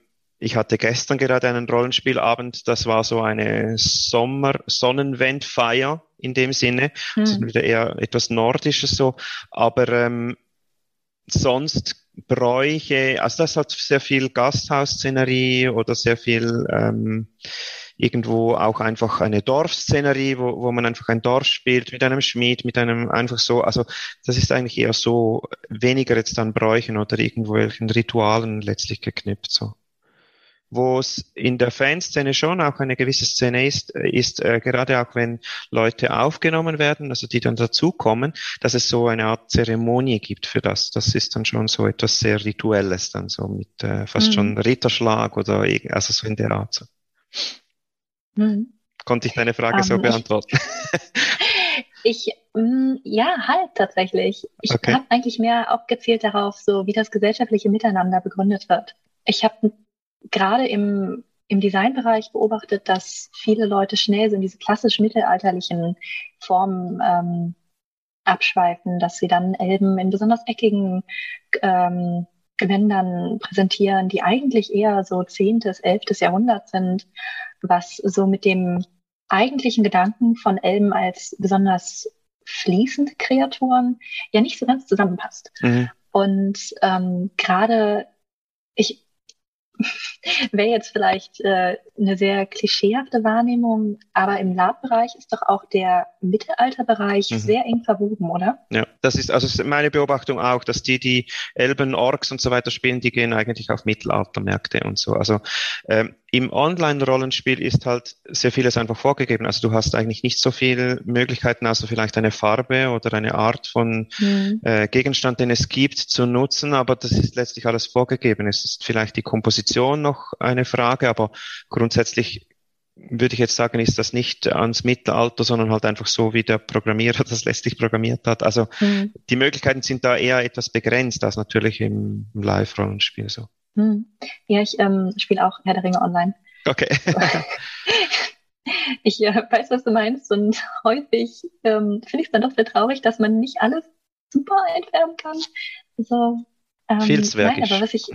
ich hatte gestern gerade einen Rollenspielabend, das war so eine Sommer-Sonnenwendfeier in dem Sinne, Hm. also wieder eher etwas Nordisches so, aber ähm, sonst Bräuche, also das hat sehr viel Gasthausszenerie oder sehr viel ähm, irgendwo auch einfach eine Dorfszenerie, wo, wo man einfach ein Dorf spielt mit einem Schmied, mit einem einfach so, also das ist eigentlich eher so weniger jetzt an Bräuchen oder irgendwelchen Ritualen letztlich geknüpft so. Wo es in der Fanszene schon auch eine gewisse Szene ist, ist äh, gerade auch wenn Leute aufgenommen werden, also die dann dazukommen, dass es so eine Art Zeremonie gibt für das. Das ist dann schon so etwas sehr Rituelles, dann so mit äh, fast Mhm. schon Ritterschlag oder irgend- also so in der Art. So. Hm. Konnte ich deine Frage so Ähm, ich, beantworten? ich, mh, ja, halt tatsächlich. Ich Okay. habe eigentlich mehr auch gezielt darauf, so wie das gesellschaftliche Miteinander begründet wird. Ich habe gerade im, im Designbereich beobachtet, dass viele Leute schnell so in diese klassisch mittelalterlichen Formen ähm, abschweifen, dass sie dann Elben in besonders eckigen ähm, Gewändern präsentieren, die eigentlich eher so zehntes, elftes Jahrhundert sind, was so mit dem eigentlichen Gedanken von Elben als besonders fließende Kreaturen ja nicht so ganz zusammenpasst. Mhm. Und ähm, gerade ich wäre jetzt vielleicht äh, eine sehr klischeehafte Wahrnehmung, aber im Lab-Bereich ist doch auch der Mittelalterbereich Mhm. sehr eng verwoben, oder? Ja, das ist also es ist meine Beobachtung auch, dass die, die Elben, Orks und so weiter spielen, die gehen eigentlich auf Mittelaltermärkte und so. Also ähm, im Online-Rollenspiel ist halt sehr vieles einfach vorgegeben. Also du hast eigentlich nicht so viele Möglichkeiten, also vielleicht eine Farbe oder eine Art von Hm. äh, Gegenstand, den es gibt, zu nutzen, aber das ist letztlich alles vorgegeben. Es ist vielleicht die Komposition noch eine Frage, aber grundsätzlich würde ich jetzt sagen, ist das nicht ans Mittelalter, sondern halt einfach so, wie der Programmierer das letztlich programmiert hat. Also Hm. die Möglichkeiten sind da eher etwas begrenzt als natürlich im, im Live-Rollenspiel so. Hm. Ja, ich ähm, spiele auch Herr der Ringe online. Okay. Ich äh, weiß, was du meinst, und häufig ähm, finde ich es dann doch sehr traurig, dass man nicht alles super entfernen kann. Also, ähm, Viel nein, zwergisch. aber was ich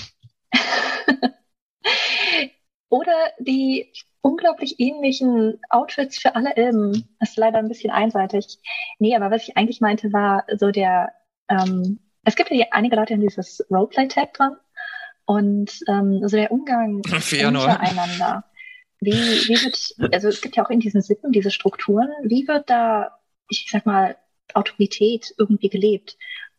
oder die unglaublich ähnlichen Outfits für alle Elben. Das ist leider ein bisschen einseitig. Nee, aber was ich eigentlich meinte, war so der, ähm, es gibt ja einige Leute, die haben dieses Roleplay-Tag dran. Und ähm, so der Umgang Fëanor. untereinander. Wie, wie wird, also es gibt ja auch in diesen Sitten diese Strukturen, wie wird da, ich sag mal, Autorität irgendwie gelebt?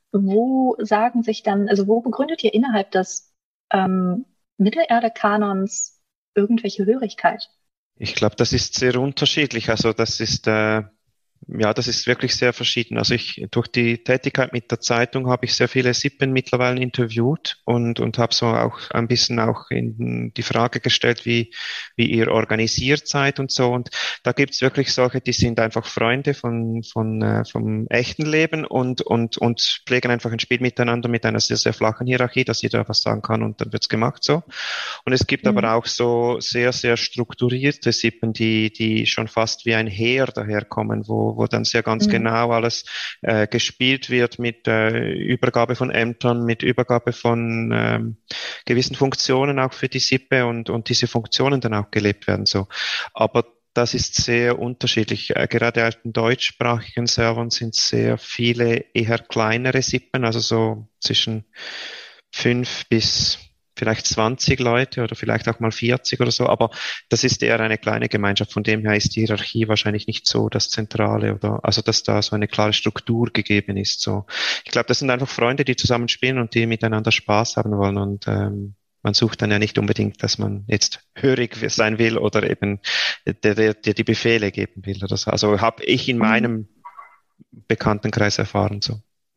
Wo sagen sich dann, also wo begründet ihr innerhalb des ähm, Mittelerde-Kanons irgendwelche Hörigkeit? Ich glaube, das ist sehr unterschiedlich. Also das ist äh, ja, das ist wirklich sehr verschieden. Also ich durch die Tätigkeit mit der Zeitung habe ich sehr viele Sippen mittlerweile interviewt und und habe so auch ein bisschen auch in die Frage gestellt, wie wie ihr organisiert seid und so. Und da gibt's wirklich solche, die sind einfach Freunde von von äh, vom echten Leben und und und pflegen einfach ein Spiel miteinander mit einer sehr sehr flachen Hierarchie, dass jeder was sagen kann und dann wird's gemacht so. Und es gibt Mhm. aber auch so sehr sehr strukturierte Sippen, die die schon fast wie ein Heer daherkommen, wo wo dann sehr ganz Mhm. genau alles äh, gespielt wird mit äh, Übergabe von Ämtern, mit Übergabe von ähm, gewissen Funktionen auch für die Sippe und und diese Funktionen dann auch gelebt werden so. Aber das ist sehr unterschiedlich. Äh, gerade auf den deutschsprachigen Servern sind sehr viele eher kleinere Sippen, also so zwischen fünf bis vielleicht zwanzig Leute oder vielleicht auch mal vierzig oder so, aber das ist eher eine kleine Gemeinschaft. Von dem her ist die Hierarchie wahrscheinlich nicht so das Zentrale oder also dass da so eine klare Struktur gegeben ist. So, ich glaube, das sind einfach Freunde, die zusammen spielen und die miteinander Spaß haben wollen und ähm, man sucht dann ja nicht unbedingt, dass man jetzt hörig sein will oder eben der, der, der die Befehle geben will oder so. Also habe ich in Mhm. meinem Bekanntenkreis erfahren so.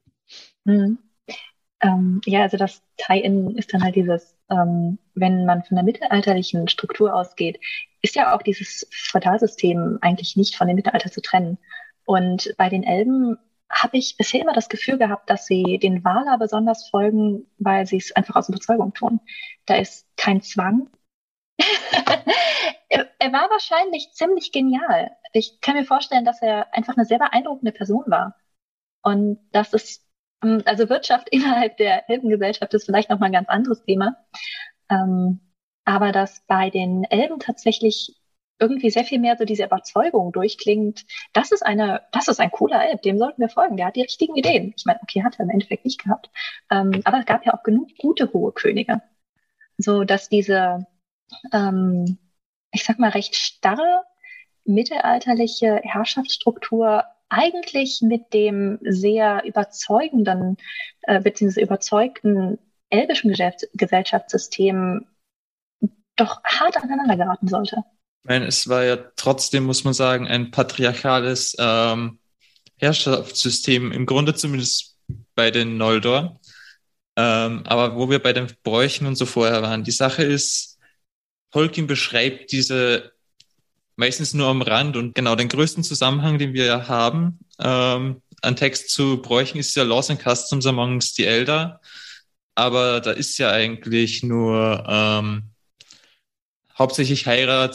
Mhm. Ähm, ja, also das Tie-In ist dann halt dieses, ähm, wenn man von der mittelalterlichen Struktur ausgeht, ist ja auch dieses Feudalsystem eigentlich nicht von dem Mittelalter zu trennen. Und bei den Elben habe ich bisher immer das Gefühl gehabt, dass sie den Valar besonders folgen, weil sie es einfach aus Überzeugung tun. Da ist kein Zwang. er, er war wahrscheinlich ziemlich genial. Ich kann mir vorstellen, dass er einfach eine sehr beeindruckende Person war. Und das ist, ähm, also Wirtschaft innerhalb der Elbengesellschaft ist vielleicht nochmal ein ganz anderes Thema. Ähm, aber dass bei den Elben tatsächlich irgendwie sehr viel mehr so diese Überzeugung durchklingt, das ist eine, das ist ein cooler Elb, dem sollten wir folgen, der hat die richtigen Ideen. Ich meine, okay, hat er im Endeffekt nicht gehabt, ähm, aber es gab ja auch genug gute hohe Könige, so dass diese, ähm, ich sag mal, recht starre mittelalterliche Herrschaftsstruktur eigentlich mit dem sehr überzeugenden, äh, beziehungsweise überzeugten elbischen Gesell- Gesellschaftssystem doch hart aneinander geraten sollte. Ich meine, es war ja trotzdem, muss man sagen, ein patriarchales ähm, Herrschaftssystem, im Grunde zumindest bei den Noldor. Ähm, aber wo wir bei den Bräuchen und so vorher waren, die Sache ist, Tolkien beschreibt diese meistens nur am Rand und genau den größten Zusammenhang, den wir ja haben ähm, an Text zu Bräuchen, ist ja Laws and Customs amongst the Elder. Aber da ist ja eigentlich nur ähm, hauptsächlich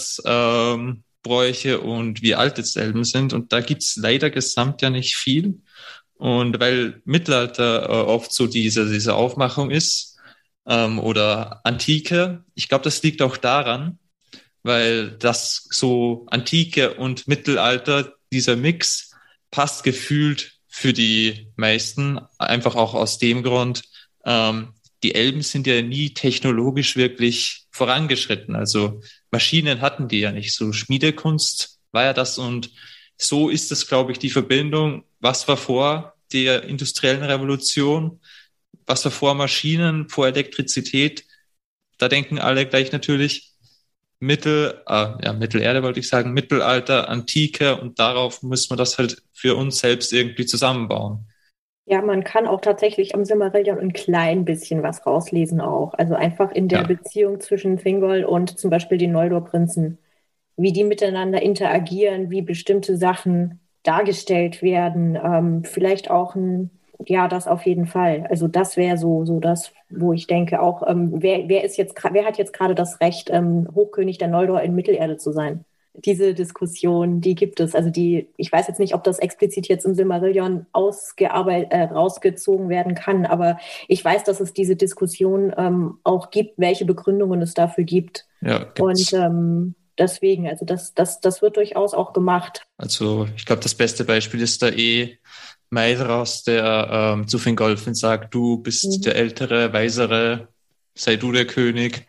Heiratsbräuche ähm, und wie alt es Elben sind. Und da gibt's leider gesamt ja nicht viel. Und weil Mittelalter äh, oft so diese, diese Aufmachung ist ähm, oder Antike, ich glaube, das liegt auch daran, weil das so Antike und Mittelalter, dieser Mix, passt gefühlt für die meisten, einfach auch aus dem Grund, ähm, die Elben sind ja nie technologisch wirklich vorangeschritten. Also Maschinen hatten die ja nicht. So Schmiedekunst war ja das. Und so ist das, glaube ich, die Verbindung. Was war vor der industriellen Revolution? Was war vor Maschinen, vor Elektrizität? Da denken alle gleich natürlich Mittel, äh, ja, Mittelerde wollte ich sagen, Mittelalter, Antike. Und darauf müssen wir das halt für uns selbst irgendwie zusammenbauen. Ja, man kann auch tatsächlich am Silmarillion ein klein bisschen was rauslesen auch. Also einfach in der Ja. Beziehung zwischen Thingol und zum Beispiel den Noldor-Prinzen. Wie die miteinander interagieren, wie bestimmte Sachen dargestellt werden. Ähm, vielleicht auch ein, ja, das auf jeden Fall. Also das wäre so, so das, wo ich denke auch, ähm, wer, wer ist jetzt, gra- wer hat jetzt gerade das Recht, ähm, Hochkönig der Noldor in Mittelerde zu sein? Diese Diskussion, die gibt es. Also die, ich weiß jetzt nicht, ob das explizit jetzt im Silmarillion ausgearbeitet, äh, rausgezogen werden kann, aber ich weiß, dass es diese Diskussion ähm, auch gibt, welche Begründungen es dafür gibt. Ja, gibt's. Und ähm, deswegen, also das, das, das wird durchaus auch gemacht. Also ich glaube, das beste Beispiel ist da eh Maedhros, der ähm, zu Fingolfin sagt, du bist Mhm. der ältere, weisere, sei du der König.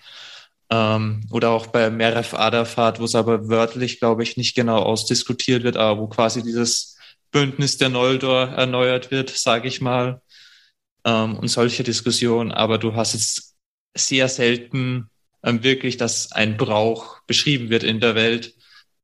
Ähm, oder auch bei Meref Adafat, wo es aber wörtlich, glaube ich, nicht genau ausdiskutiert wird, aber wo quasi dieses Bündnis der Noldor erneuert wird, sage ich mal. Ähm, und solche Diskussionen. Aber du hast jetzt sehr selten ähm, wirklich, dass ein Brauch beschrieben wird in der Welt.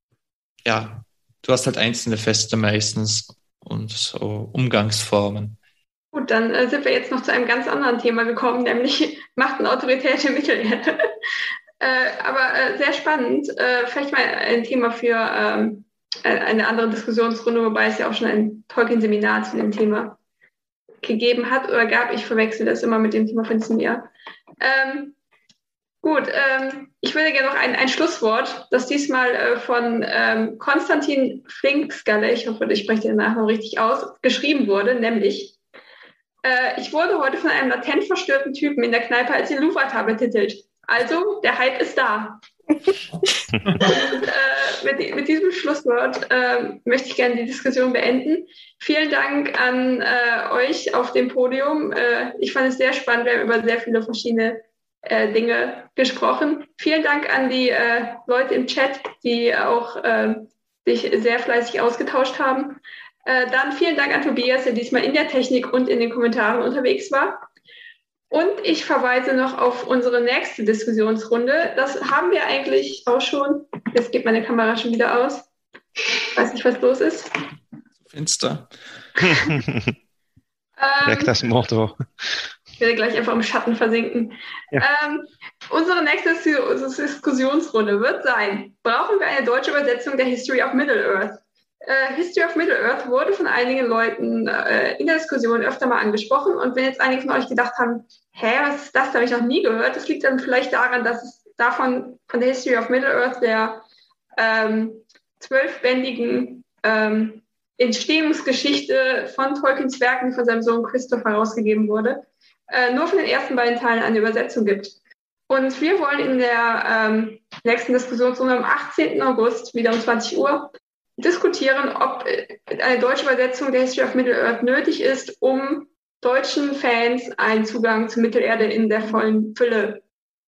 Ja, du hast halt einzelne Feste meistens und so Umgangsformen. Gut, dann äh, sind wir jetzt noch zu einem ganz anderen Thema gekommen, nämlich Macht und Autorität im Mittelerde. äh, aber äh, sehr spannend. Äh, vielleicht mal ein Thema für ähm, eine andere Diskussionsrunde, wobei es ja auch schon ein Tolkien-Seminar zu dem Thema gegeben hat oder gab. Ich verwechsel das immer mit dem Thema von diesem Jahr. Ähm, gut, ähm, ich würde gerne noch ein, ein Schlusswort, das diesmal äh, von ähm, Konstantin Flinkskalle, ich hoffe, ich spreche den Nachnamen richtig aus, geschrieben wurde, nämlich Äh, ich wurde heute von einem latent verstörten Typen in der Kneipe als Iluvatar betitelt. Also, der Hype ist da. Und äh, mit, mit diesem Schlusswort äh, möchte ich gerne die Diskussion beenden. Vielen Dank an äh, euch auf dem Podium. Äh, ich fand es sehr spannend. Wir haben über sehr viele verschiedene äh, Dinge gesprochen. Vielen Dank an die äh, Leute im Chat, die auch äh, sich sehr fleißig ausgetauscht haben. Äh, dann vielen Dank an Tobias, der diesmal in der Technik und in den Kommentaren unterwegs war. Und ich verweise noch auf unsere nächste Diskussionsrunde. Das haben wir eigentlich auch schon. Jetzt geht meine Kamera schon wieder aus. Ich weiß nicht, was los ist. Finster. Direkt das Motto. Ich werde gleich einfach im Schatten versinken. Ja. Ähm, unsere nächste Diskussionsrunde wird sein: Brauchen wir eine deutsche Übersetzung der History of Middle-earth? Uh, History of Middle-earth wurde von einigen Leuten uh, in der Diskussion öfter mal angesprochen. Und wenn jetzt einige von euch gedacht haben, hä, was ist das? Da habe ich noch nie gehört. Das liegt dann vielleicht daran, dass es davon von der History of Middle-earth, der ähm, zwölfbändigen ähm, Entstehungsgeschichte von Tolkiens Werken, die von seinem Sohn Christoph herausgegeben wurde, äh, nur von den ersten beiden Teilen eine Übersetzung gibt. Und wir wollen in der ähm, nächsten Diskussionsrunde am achtzehnten August, wieder um zwanzig Uhr, diskutieren, ob eine deutsche Übersetzung der History of Middle-earth nötig ist, um deutschen Fans einen Zugang zur Mittelerde in der vollen Fülle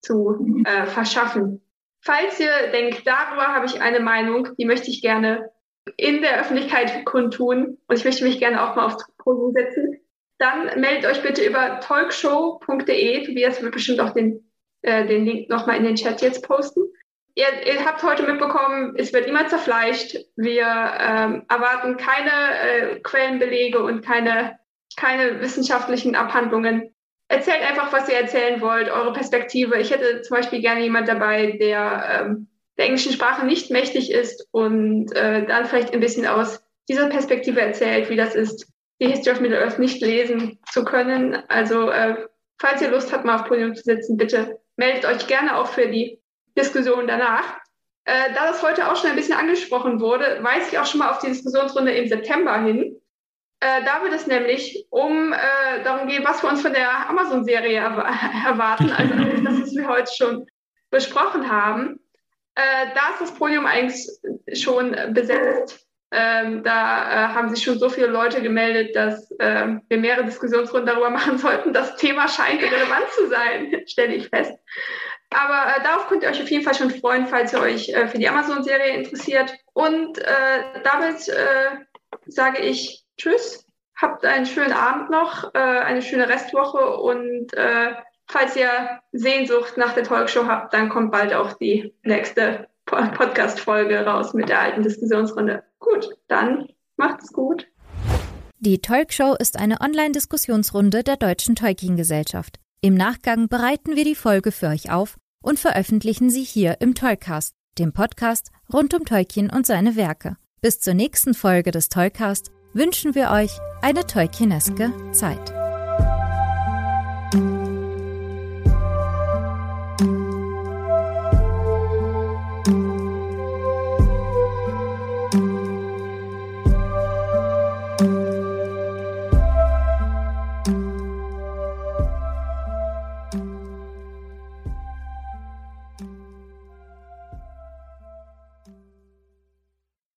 zu äh, verschaffen. Falls ihr denkt, darüber habe ich eine Meinung, die möchte ich gerne in der Öffentlichkeit kundtun und ich möchte mich gerne auch mal aufs Podium setzen, dann meldet euch bitte über talkshow punkt de. Tobias wird bestimmt auch den, äh, den Link nochmal in den Chat jetzt posten. Ihr, ihr habt heute mitbekommen, es wird niemand zerfleischt. Wir ähm, erwarten keine äh, Quellenbelege und keine, keine wissenschaftlichen Abhandlungen. Erzählt einfach, was ihr erzählen wollt, eure Perspektive. Ich hätte zum Beispiel gerne jemand dabei, der ähm, der englischen Sprache nicht mächtig ist und äh, dann vielleicht ein bisschen aus dieser Perspektive erzählt, wie das ist, die History of Middle-earth nicht lesen zu können. Also äh, falls ihr Lust habt, mal auf Podium zu sitzen, bitte meldet euch gerne auch für die Diskussion danach. Äh, da das heute auch schon ein bisschen angesprochen wurde, weise ich auch schon mal auf die Diskussionsrunde im September hin. Äh, da wird es nämlich um äh, darum gehen, was wir uns von der Amazon-Serie erw- erwarten. Also das, was wir heute schon besprochen haben. Äh, da ist das Podium eigentlich schon besetzt. Ähm, da äh, haben sich schon so viele Leute gemeldet, dass äh, wir mehrere Diskussionsrunden darüber machen sollten. Das Thema scheint relevant zu sein, stelle ich fest. Aber äh, darauf könnt ihr euch auf jeden Fall schon freuen, falls ihr euch äh, für die Amazon-Serie interessiert. Und äh, damit äh, sage ich Tschüss, habt einen schönen Abend noch, äh, eine schöne Restwoche und äh, falls ihr Sehnsucht nach der Talkshow habt, dann kommt bald auch die nächste Podcast-Folge raus mit der alten Diskussionsrunde. Gut, dann macht's gut. Die Talkshow ist eine Online-Diskussionsrunde der Deutschen Tolkien-Gesellschaft. Im Nachgang bereiten wir die Folge für euch auf und veröffentlichen sie hier im Tolcast, dem Podcast rund um Tolkien und seine Werke. Bis zur nächsten Folge des Tolcast wünschen wir euch eine tolkieneske Zeit.